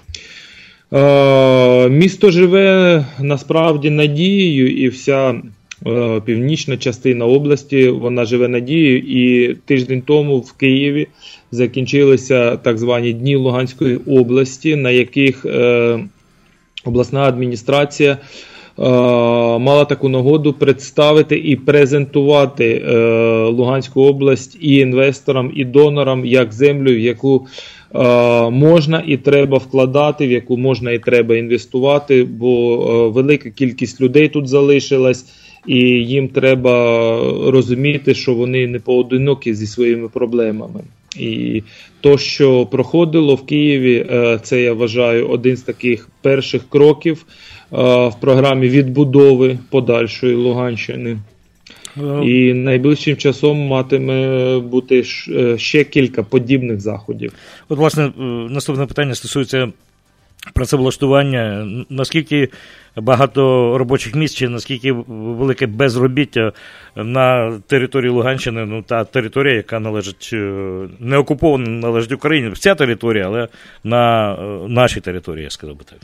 Місто живе насправді надією, і вся північна частина області, вона живе надією, і тиждень тому в Києві закінчилися так звані Дні Луганської області, на яких е, обласна адміністрація е, мала таку нагоду представити і презентувати е, Луганську область і інвесторам, і донорам, як землю, в яку е, можна і треба вкладати, в яку можна і треба інвестувати, бо е, велика кількість людей тут залишилась, і їм треба розуміти, що вони не поодинокі зі своїми проблемами. І то, що проходило в Києві, це, я вважаю, один з таких перших кроків в програмі відбудови подальшої Луганщини. І найближчим часом матиме бути ще кілька подібних заходів. От, власне, наступне питання стосується працевлаштування. Наскільки багато робочих місць, чи наскільки велике безробіття на території Луганщини, ну, та територія, яка належить, не окупована, належить Україні, вся територія, але на нашій території, я сказав би так.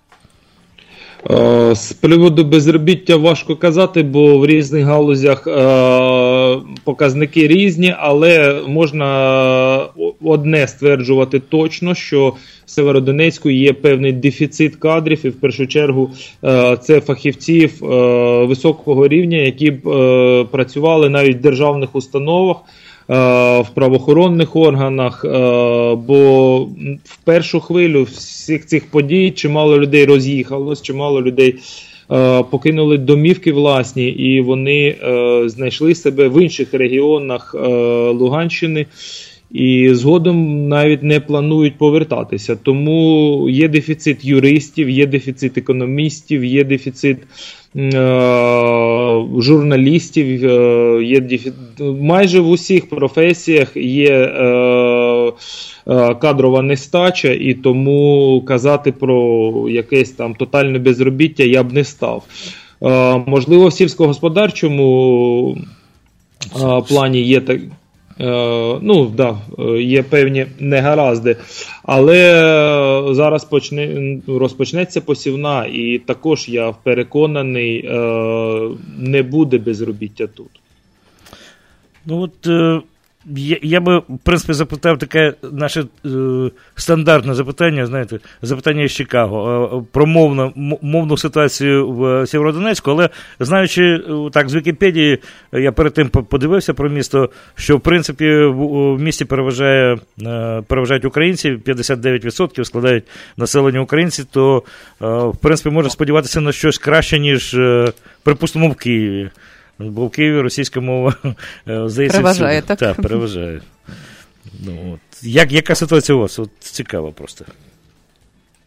З приводу безробіття важко казати, бо в різних галузях показники різні, але можна одне стверджувати точно, що в Северодонецьку є певний дефіцит кадрів, і в першу чергу це фахівців високого рівня, які б працювали навіть в державних установах, в правоохоронних органах, бо в першу хвилю всіх цих подій чимало людей роз'їхалось, чимало людей покинули домівки власні, і вони знайшли себе в інших регіонах Луганщини, і згодом навіть не планують повертатися. Тому є дефіцит юристів, є дефіцит економістів, є дефіцит е- журналістів, е- є дефіцит... майже в усіх професіях є е- е- кадрова нестача, і тому казати про якесь там тотальне безробіття я б не став. Е- можливо, в сільськогосподарчому е- плані є так. Ну, да, є певні негаразди, але зараз почне, розпочнеться посівна, і також, я переконаний, не буде безробіття тут. Ну от я, я би, в принципі, запитав таке наше е, стандартне запитання, знаєте, запитання із Чикаго, про мовну, мовну ситуацію в Сєвєродонецьку, але знаючи, так, з Вікіпедії, я перед тим подивився про місто, що, в принципі, в, в місті переважає, е, переважають українці, п'ятдесят дев'ять відсотків складають населення українці, то, е, в принципі, можна сподіватися на щось краще, ніж, е, припустимо, в Києві. Бо в Києві російська мова, здається, переважає, всюди. Так, так, переважає. Ну, от. Як, яка ситуація у вас? От, цікаво просто.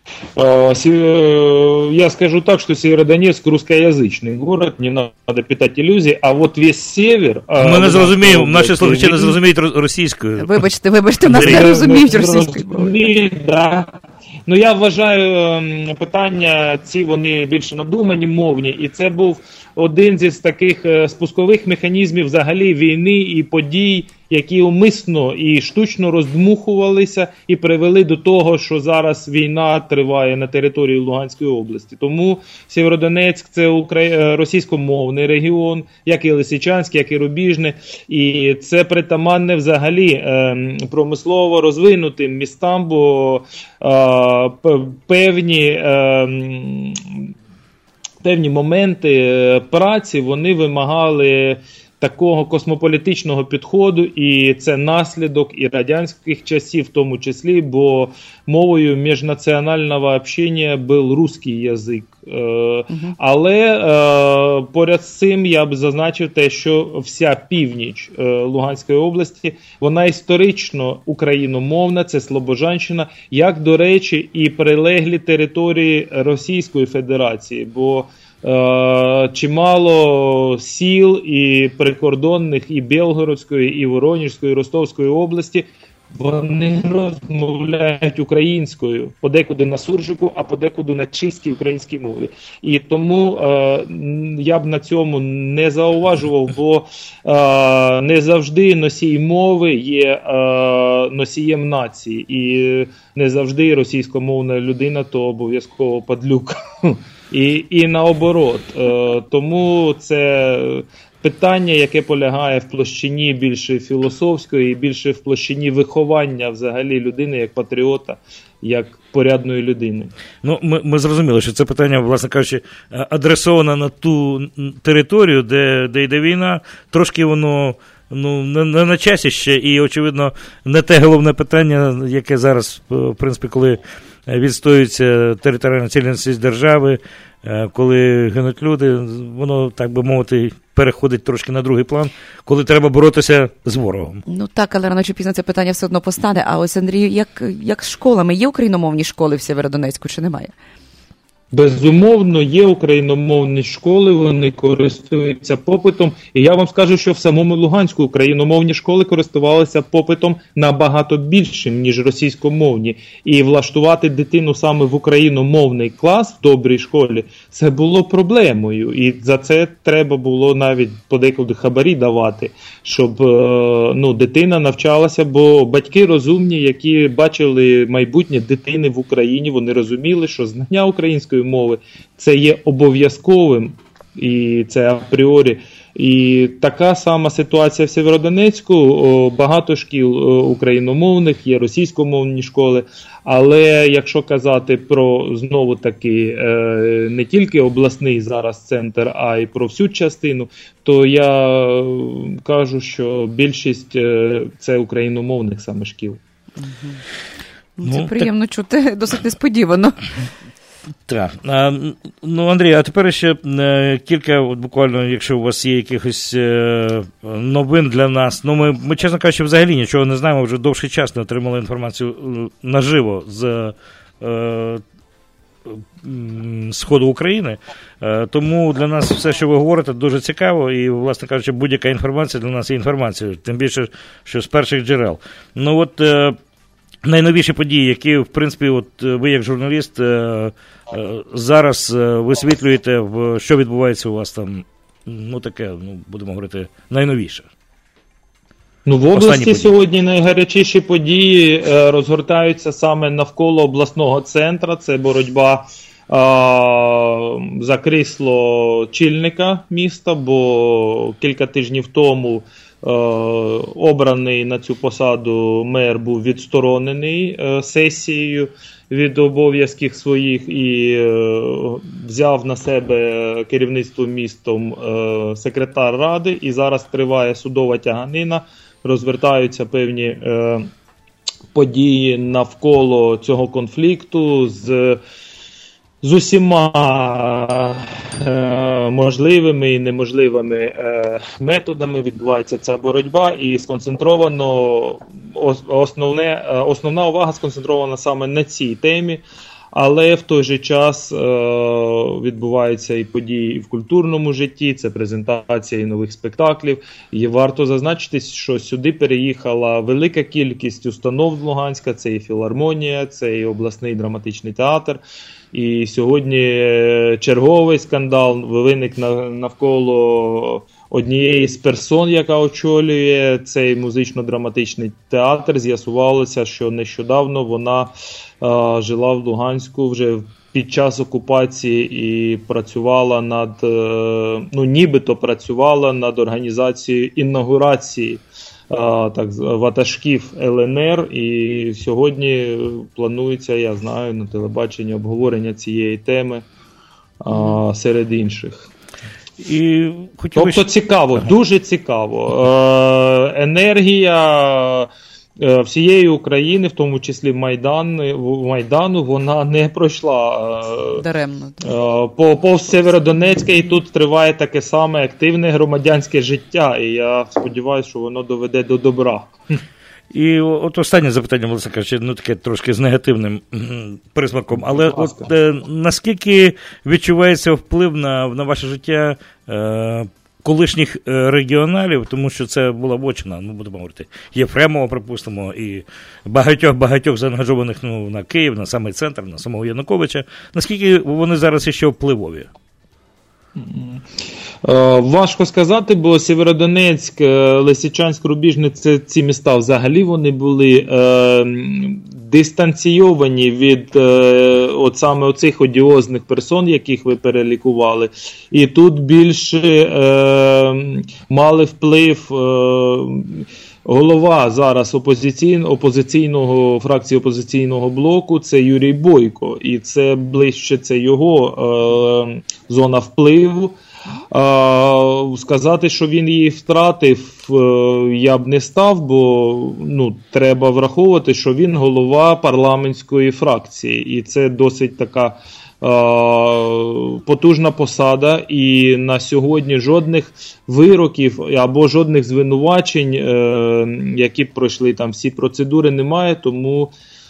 Я скажу так, что Северодонецк русскоязычный город, не надо питать иллюзий, а вот весь север... Ми не зрозуміємо, наші слухачі не зрозуміють російською. Вибачте, вибачте, нас не розуміють російською. Да. Ну, я вважаю, питання ці, вони більше надумані, мовні, і це був один зі таких спускових механізмів взагалі війни і подій, які умисно і штучно роздмухувалися і привели до того, що зараз війна триває на території Луганської області. Тому Сєвєродонецьк – це укра... російськомовний регіон, як і Лисичанський, як і Рубіжне, і це притаманне взагалі е, промислово розвинутим містам, бо е, певні... Е, Певні моменти праці, вони вимагали такого космополітичного підходу, і це наслідок і радянських часів в тому числі, бо мовою міжнаціонального общення був русський язик. Uh-huh. Але е, поряд з цим я б зазначив те, що вся північ е, Луганської області, вона історично україномовна, це Слобожанщина, як, до речі, і прилеглі території Російської Федерації, бо е, чимало сіл і прикордонних і Білгородської, і Воронежської, і Ростовської області, вони розмовляють українською, подекуди на суржику, а подекуди на чистій українській мові. І тому е, я б на цьому не зауважував, бо е, не завжди носій мови є е, носієм нації. І не завжди російськомовна людина то обов'язково падлюк. І, і наоборот. Е, тому це... питання, яке полягає в площині більше філософської і більше в площині виховання взагалі людини як патріота, як порядної людини. Ну, ми, ми зрозуміли, що це питання, власне кажучи, адресовано на ту територію, де, де йде війна. Трошки воно ну, не, не на часі ще і, очевидно, не те головне питання, яке зараз, в принципі, коли відстоюється територіальна цілісність держави, коли гинуть люди, воно, так би мовити, переходить трошки на другий план, коли треба боротися з ворогом. Ну так, але рано чи пізно це питання все одно постане. А ось, Андрію, як, як з школами? Є україномовні школи в Сєвєродонецьку чи немає? Безумовно, є україномовні школи, вони користуються попитом. І я вам скажу, що в самому Луганську україномовні школи користувалися попитом набагато більшим, ніж російськомовні. І влаштувати дитину саме в україномовний клас в добрій школі, це було проблемою. І за це треба було навіть подекуди хабарі давати, щоб ну, дитина навчалася, бо батьки розумні, які бачили майбутнє дитини в Україні, вони розуміли, що знання української мови це є обов'язковим, і це апріорі. І така сама ситуація в Сєвєродонецьку. Багато шкіл україномовних, є російськомовні школи, але якщо казати про, знову таки, не тільки обласний зараз центр, а й про всю частину, то я кажу, що більшість це україномовних саме шкіл. Угу. Це ну, приємно так... чути, досить несподівано. Так. А, ну, Андрій, а тепер ще е, кілька, от буквально, якщо у вас є якихось е, новин для нас. Ну, ми, ми, чесно кажучи, взагалі нічого не знаємо, вже довший час не отримали інформацію наживо з е, Сходу України. Е, тому для нас все, що ви говорите, дуже цікаво, і, власне кажучи, будь-яка інформація для нас є інформацією, тим більше, що з перших джерел. Ну, от... Е, найновіші події, які, в принципі, от ви як журналіст зараз висвітлюєте, що відбувається у вас там, ну таке, ну будемо говорити, найновіше. Ну, в області сьогодні найгарячіші події розгортаються саме навколо обласного центру. Це боротьба а, за крісло чільника міста, бо кілька тижнів тому обраний на цю посаду мер був відсторонений сесією від обов'язків своїх і взяв на себе керівництво містом секретар ради, і зараз триває судова тяганина, розвертаються певні події навколо цього конфлікту з з усіма е, можливими і неможливими е, методами відбувається ця боротьба, і сконцентровано основне, основна увага сконцентрована саме на цій темі. Але в той же час е, відбуваються і події і в культурному житті, це презентація і нових спектаклів. І варто зазначити, що сюди переїхала велика кількість установ з Луганська, це і філармонія, це і обласний драматичний театр. І сьогодні черговий скандал виник навколо однієї з персон, яка очолює цей музично-драматичний театр. З'ясувалося, що нещодавно вона е, жила в Луганську вже під час окупації і працювала над, е, ну нібито працювала над організацією інаугурації е, так, ватажків ел ен ер. І сьогодні планується, я знаю, на телебаченні обговорення цієї теми е, серед інших. І тобто ще... цікаво, ага. дуже цікаво. Е, енергія е, всієї України, в тому числі Майдан, Майдану, вона не пройшла е, даремно. Е, по, повз Сєвєродонецьке, і тут триває таке саме активне громадянське життя. І я сподіваюся, що воно доведе до добра. І от останнє запитання, власне кажучи, ну таке трошки з негативним присмаком, але от е, наскільки відчувається вплив на, на ваше життя е, колишніх регіоналів, тому що це була вотчина, ну будемо говорити, Єфремова, припустимо, і багатьох-багатьох заангажованих ну, на Київ, на самий центр, на самого Януковича, наскільки вони зараз ще впливові? Важко сказати, бо Сєвєродонецьк, Лисичанськ, Рубіжне, це ці міста взагалі вони були е, дистанційовані від е, от саме оцих одіозних персон, яких ви перелікували. І тут більше е, мали вплив е, голова зараз опозиційн, опозиційного, фракції опозиційного блоку, це Юрій Бойко. І це ближче, це його е, зона впливу. Uh, сказати, що він її втратив, uh, я б не став, бо ну, треба враховувати, що він голова парламентської фракції. І це досить така uh, потужна посада. І на сьогодні жодних вироків або жодних звинувачень, uh, які б пройшли там всі процедури, немає, тому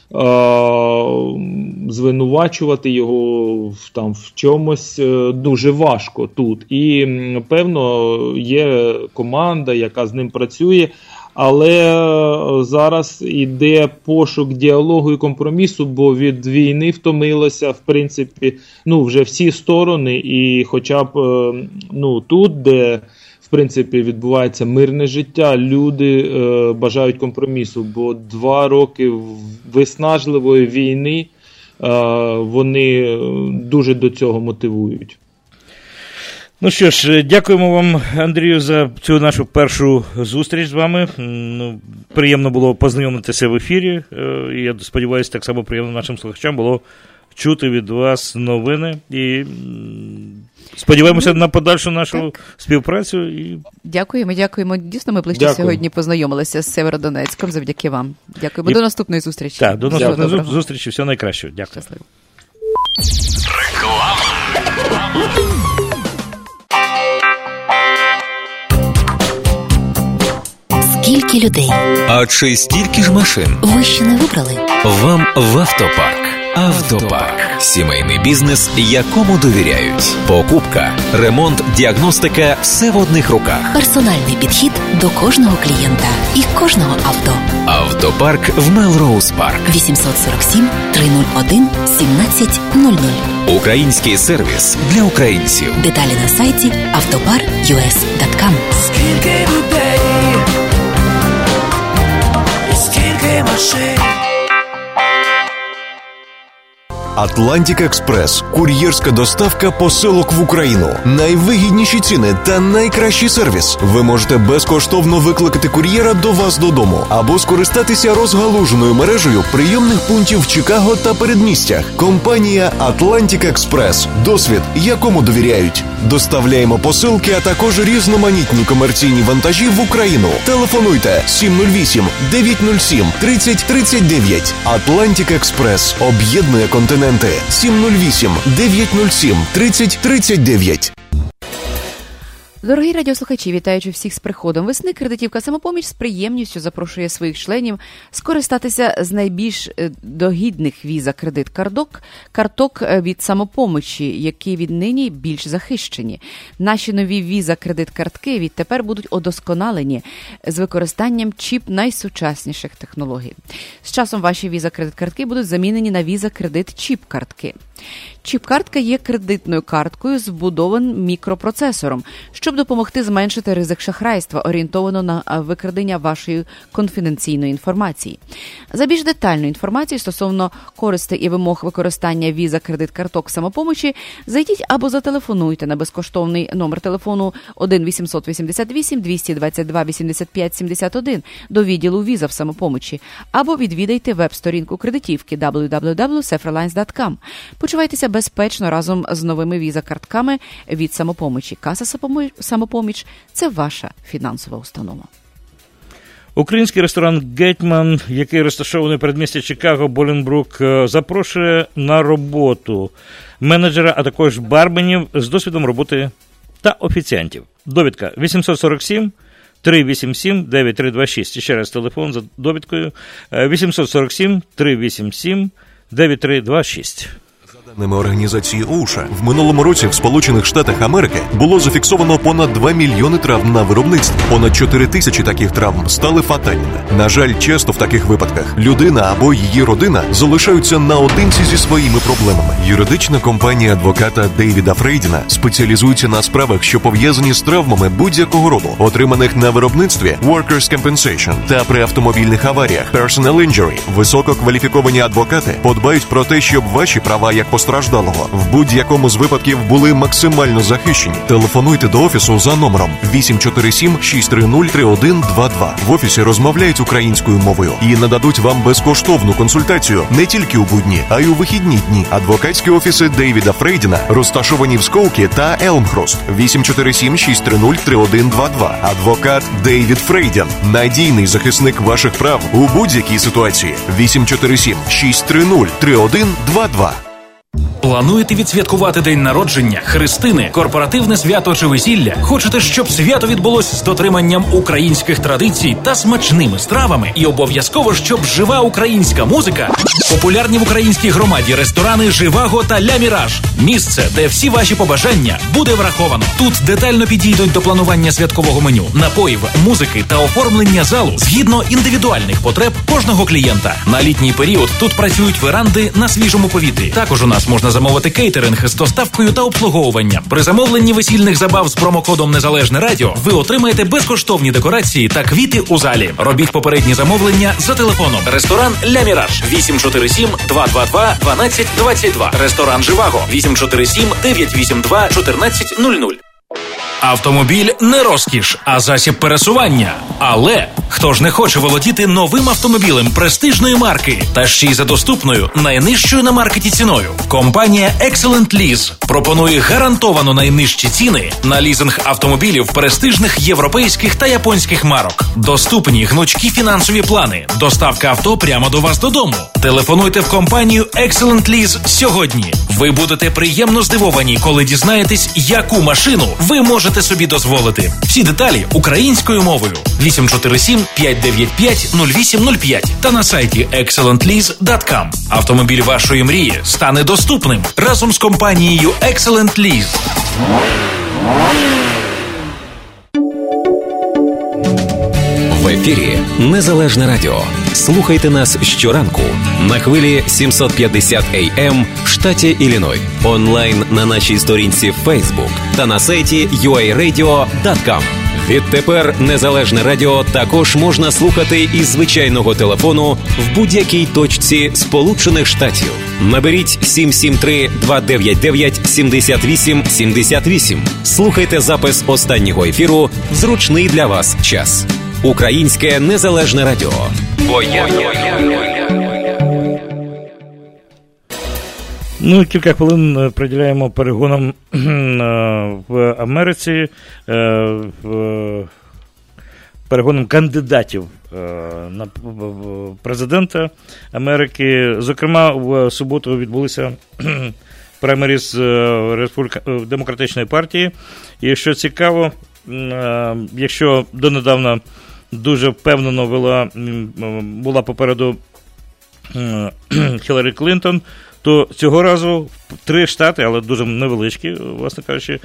звинувачувати його там в чомусь дуже важко тут. І, певно, є команда, яка з ним працює, але зараз іде пошук діалогу і компромісу, бо від війни втомилося, в принципі, ну, вже всі сторони, і хоча б ну, тут, де в принципі, відбувається мирне життя, люди е, бажають компромісу, бо два роки виснажливої війни е, вони дуже до цього мотивують. Ну що ж, дякуємо вам, Андрію, за цю нашу першу зустріч з вами. Ну, приємно було познайомитися в ефірі, е, і я сподіваюся, так само приємно нашим слухачам було чути від вас новини і сподіваємося на подальшу нашу так. співпрацю. І... Дякуємо, дякуємо. Дійсно, ми ближче Дякую. сьогодні познайомилися з Сєвєродонецьком завдяки вам. Дякуємо. І... До наступної зустрічі. Так, до наступної Дякую. зустрічі. Всього найкращого. Дякую. Щасливо. Реклама. Скільки людей? А чи стільки ж машин? Ви ще не вибрали? Вам в автопарк. Автопарк. Сімейний бізнес, якому довіряють. Покупка, ремонт, діагностика – все в одних руках. Персональний підхід до кожного клієнта і кожного авто. Автопарк в Мелроуз Парк. вісімсот сорок сім триста один сімнадцять нуль нуль. Український сервіс для українців. Деталі на сайті автопар крапка ю ес крапка ком. Скільки людей, скільки машин. Атлантик Експрес – кур'єрська доставка посилок в Україну. Найвигідніші ціни та найкращий сервіс. Ви можете безкоштовно викликати кур'єра до вас додому або скористатися розгалуженою мережею прийомних пунктів в Чикаго та передмістях. Компанія Атлантик Експрес. Досвід, якому довіряють. Доставляємо посилки, а також різноманітні комерційні вантажі в Україну. Телефонуйте сім нуль вісім дев'ять нуль сім тридцять тридцять дев'ять. Атлантик Експрес об'єднує континент. сім нуль вісім дев'ять нуль сім тридцять тридцять дев'ять. Дорогі радіослухачі, вітаючи всіх з приходом весни, кредитівка «Самопоміч» з приємністю запрошує своїх членів скористатися з найбільш догідних віза-кредит карток, карток від «Самопомочі», які віднині більш захищені. Наші нові віза-кредит картки відтепер будуть удосконалені з використанням чіп найсучасніших технологій. З часом ваші віза-кредит картки будуть замінені на віза-кредит чіп-картки. Чіп-картка є кредитною карткою з вбудованим мікропроцесором, щоб допомогти зменшити ризик шахрайства, орієнтовано на викрадення вашої конфіденційної інформації. За більш детальну інформацію стосовно користей і вимог використання віза-кредит-карток «Самопомочі» зайдіть або зателефонуйте на безкоштовний номер телефону один вісімсот вісімдесят вісім двісті двадцять два вісімдесят п'ять сімдесят один до відділу віза в «Самопомочі», або відвідайте веб-сторінку кредитівки дабл ю дабл ю дабл ю крапка сефрелайнс крапка ком. Почувайтеся безпечно разом з новими віза-картками від «Самопомочі». Каса «Самопоміч» – це ваша фінансова установа. Український ресторан «Гетьман», який розташований в передмісті Чикаго, Болінбрук, запрошує на роботу менеджера, а також барменів з досвідом роботи та офіціантів. Довідка вісімсот сорок сім три вісімдесят сім дев'ять три два шість. Ще раз телефон за довідкою вісімсот сорок сім три вісімдесят сім дев'ять три два шість. Даними організації оуша, в минулому році в Сполучених Штатах Америки було зафіксовано понад два мільйони травм на виробництві. Понад чотири тисячі таких травм стали фатальними. На жаль, часто в таких випадках людина або її родина залишаються наодинці зі своїми проблемами. Юридична компанія адвоката Дейвіда Фрейдіна спеціалізується на справах, що пов'язані з травмами будь-якого роду, отриманих на виробництві Workers' Compensation та при автомобільних аваріях Personal Injury. Висококваліфіковані адвокати подбають про те, щоб ваші права як постраждалого в будь-якому з випадків були максимально захищені. Телефонуйте до офісу за номером вісім чотири сім шість три нуль три один два два. В офісі розмовляють українською мовою і нададуть вам безкоштовну консультацію не тільки у будні, а й у вихідні дні. Адвокатські офіси Дейвіда Фрейдіна розташовані в Скоукі та Елмхрост. вісім чотири сім шість три нуль три один два два. Адвокат Дейвід Фрейдін. Надійний захисник ваших прав у будь-якій ситуації. вісім чотири сім шість три нуль три один два два. Плануєте відсвяткувати день народження, хрестини, корпоративне свято чи весілля? Хочете, щоб свято відбулось з дотриманням українських традицій та смачними стравами? І обов'язково, щоб жива українська музика? Популярні в українській громаді ресторани «Живаго» та «Ля Міраж». Місце, де всі ваші побажання буде враховано. Тут детально підійдуть до планування святкового меню, напоїв, музики та оформлення залу згідно індивідуальних потреб кожного клієнта. На літній період тут працюють веранди на свіжому повітрі. Також у нас можна замовити кейтеринг з доставкою та обслуговуванням. При замовленні весільних забав з промокодом «Незалежне радіо» ви отримаєте безкоштовні декорації та квіти у залі. Робіть попередні замовлення за телефоном. Ресторан «Ля Міраж» вісім чотири сім два два два дванадцять двадцять два. Ресторан «Живаго» вісім чотири сім дев'ять вісім два чотирнадцять нуль нуль. Автомобіль не розкіш, а засіб пересування. Але хто ж не хоче володіти новим автомобілем престижної марки та ще й за доступною, найнижчою на маркеті ціною? Компанія Excellent Lease пропонує гарантовано найнижчі ціни на лізинг автомобілів престижних європейських та японських марок. Доступні гнучкі фінансові плани. Доставка авто прямо до вас додому. Телефонуйте в компанію Excellent Lease сьогодні. Ви будете приємно здивовані, коли дізнаєтесь, яку машину ви можете собі дозволити. Всі деталі українською мовою. вісім чотири сім п'ять дев'ять п'ять нуль вісім нуль п'ять та на сайті екселент ліз крапка ком. Автомобіль вашої мрії стане доступним разом з компанією Excellent Lease. В ефірі Незалежне радіо. Слухайте нас щоранку на хвилі сімсот п'ятдесят ей ем в штаті Ілліной, онлайн на нашій сторінці Facebook та на сайті ю ей радіо крапка ком. Відтепер Незалежне радіо також можна слухати із звичайного телефону в будь-якій точці Сполучених Штатів. Наберіть сім сім три два дев'ять дев'ять сім вісім сім вісім. Слухайте запис останнього ефіру в зручний для вас час. Українське Незалежне радіо. Бо я... Ну, кілька хвилин приділяємо перегонам в Америці, перегонам кандидатів на президента Америки. Зокрема, в суботу відбулися праймеріз Демократичної партії. І що цікаво, якщо донедавна дуже впевнено вела, була попереду Хіларі Клінтон, то цього разу три штати, але дуже невеличкі, власне кажучи,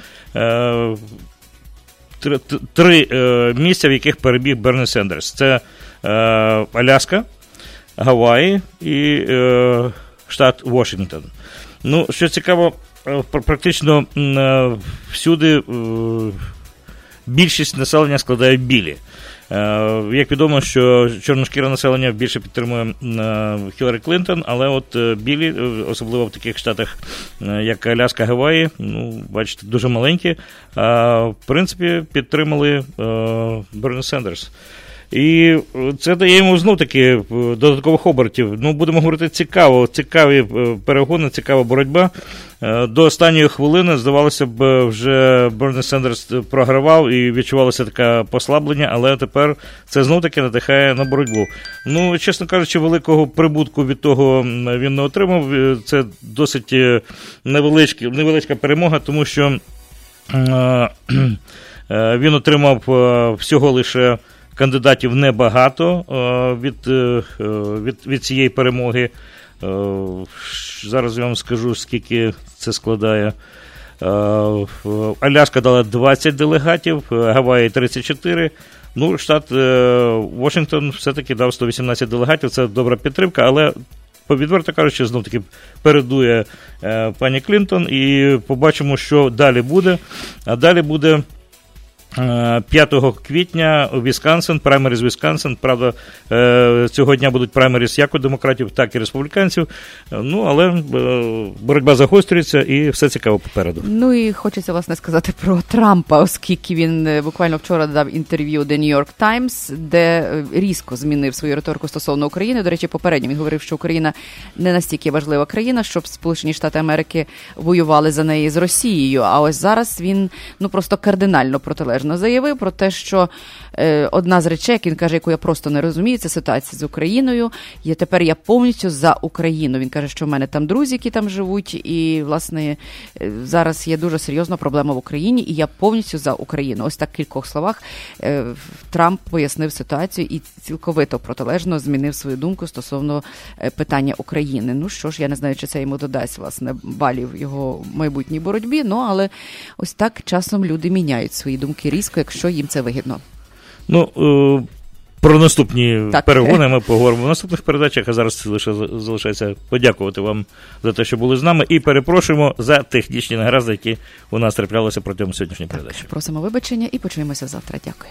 три, три місця, в яких перебіг Берні Сендерс. Це Аляска, Гаваї і штат Вашингтон. Ну, що цікаво, практично всюди більшість населення складають білі. Як відомо, що чорношкіре населення більше підтримує Хіларі Клінтон, але от білі, особливо в таких штатах, як Аляска, Гаваї, ну, бачите, дуже маленькі, а в принципі підтримали Берні Сендерс. І це дає йому знов-таки додаткових обертів. Ну, будемо говорити, цікаво, цікаві перегони, цікава боротьба. До останньої хвилини, здавалося б, вже Берні Сендерс програвав і відчувалося таке послаблення, але тепер це знов-таки надихає на боротьбу. Ну, чесно кажучи, великого прибутку від того він не отримав. Це досить невеличка, невеличка перемога, тому що він отримав всього лише кандидатів небагато від, від, від цієї перемоги. Зараз я вам скажу, скільки це складає. Аляска дала двадцять делегатів, Гаваї тридцять чотири. Ну, штат Вашингтон все-таки дав сто вісімнадцять делегатів. Це добра підтримка, але, відверто кажучи, знов-таки передує пані Клінтон. І побачимо, що далі буде. А далі буде п'ятого квітня Вісконсин, праймеріз Вісконсин. Правда, цього дня будуть праймеріз як у демократів, так і республіканців. Ну, але боротьба загострюється і все цікаво попереду. Ну і хочеться, власне, сказати про Трампа, оскільки він буквально вчора дав інтерв'ю The New York Times, де різко змінив свою риторику стосовно України. До речі, попередньо він говорив, що Україна не настільки важлива країна, щоб Сполучені Штати Америки воювали за неї з Росією. А ось зараз він, ну, просто кардинально протилежний заявив про те, що е, одна з речей, як він каже, яку я просто не розумію, це ситуація з Україною. І тепер я повністю за Україну. Він каже, що в мене там друзі, які там живуть, і, власне, е, зараз є дуже серйозна проблема в Україні, і я повністю за Україну. Ось так в кількох словах е, Трамп пояснив ситуацію і цілковито протилежно змінив свою думку стосовно е, питання України. Ну що ж, я не знаю, чи це йому додасть, власне, балів його майбутній боротьбі, ну, але ось так часом люди міняють свої думки різко, якщо їм це вигідно. Ну, е- про наступні так. перегони ми поговоримо в наступних передачах, а зараз лише залишається подякувати вам за те, що були з нами, і перепрошуємо за технічні негаразди, які у нас траплялися протягом сьогоднішньої так, передачі. Просимо вибачення і почуємося завтра. Дякую.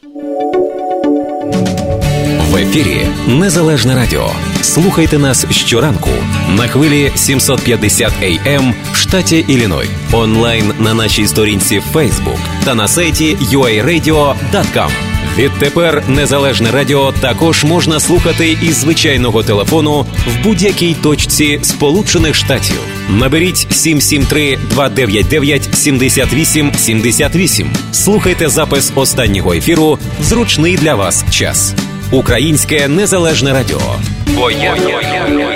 В ефірі Незалежне Радіо. Слухайте нас щоранку на хвилі сімсот п'ятдесят ей ем в штаті Ілліной, онлайн на нашій сторінці Facebook та на сайті ю ей радіо крапка ком. Відтепер Незалежне Радіо також можна слухати із звичайного телефону в будь-якій точці Сполучених Штатів. Наберіть сім сім три два дев'ять дев'ять сімдесят вісім сімдесят вісім. Слухайте запис останнього ефіру в зручний для вас час. Українське Незалежне Радіо. Бо я...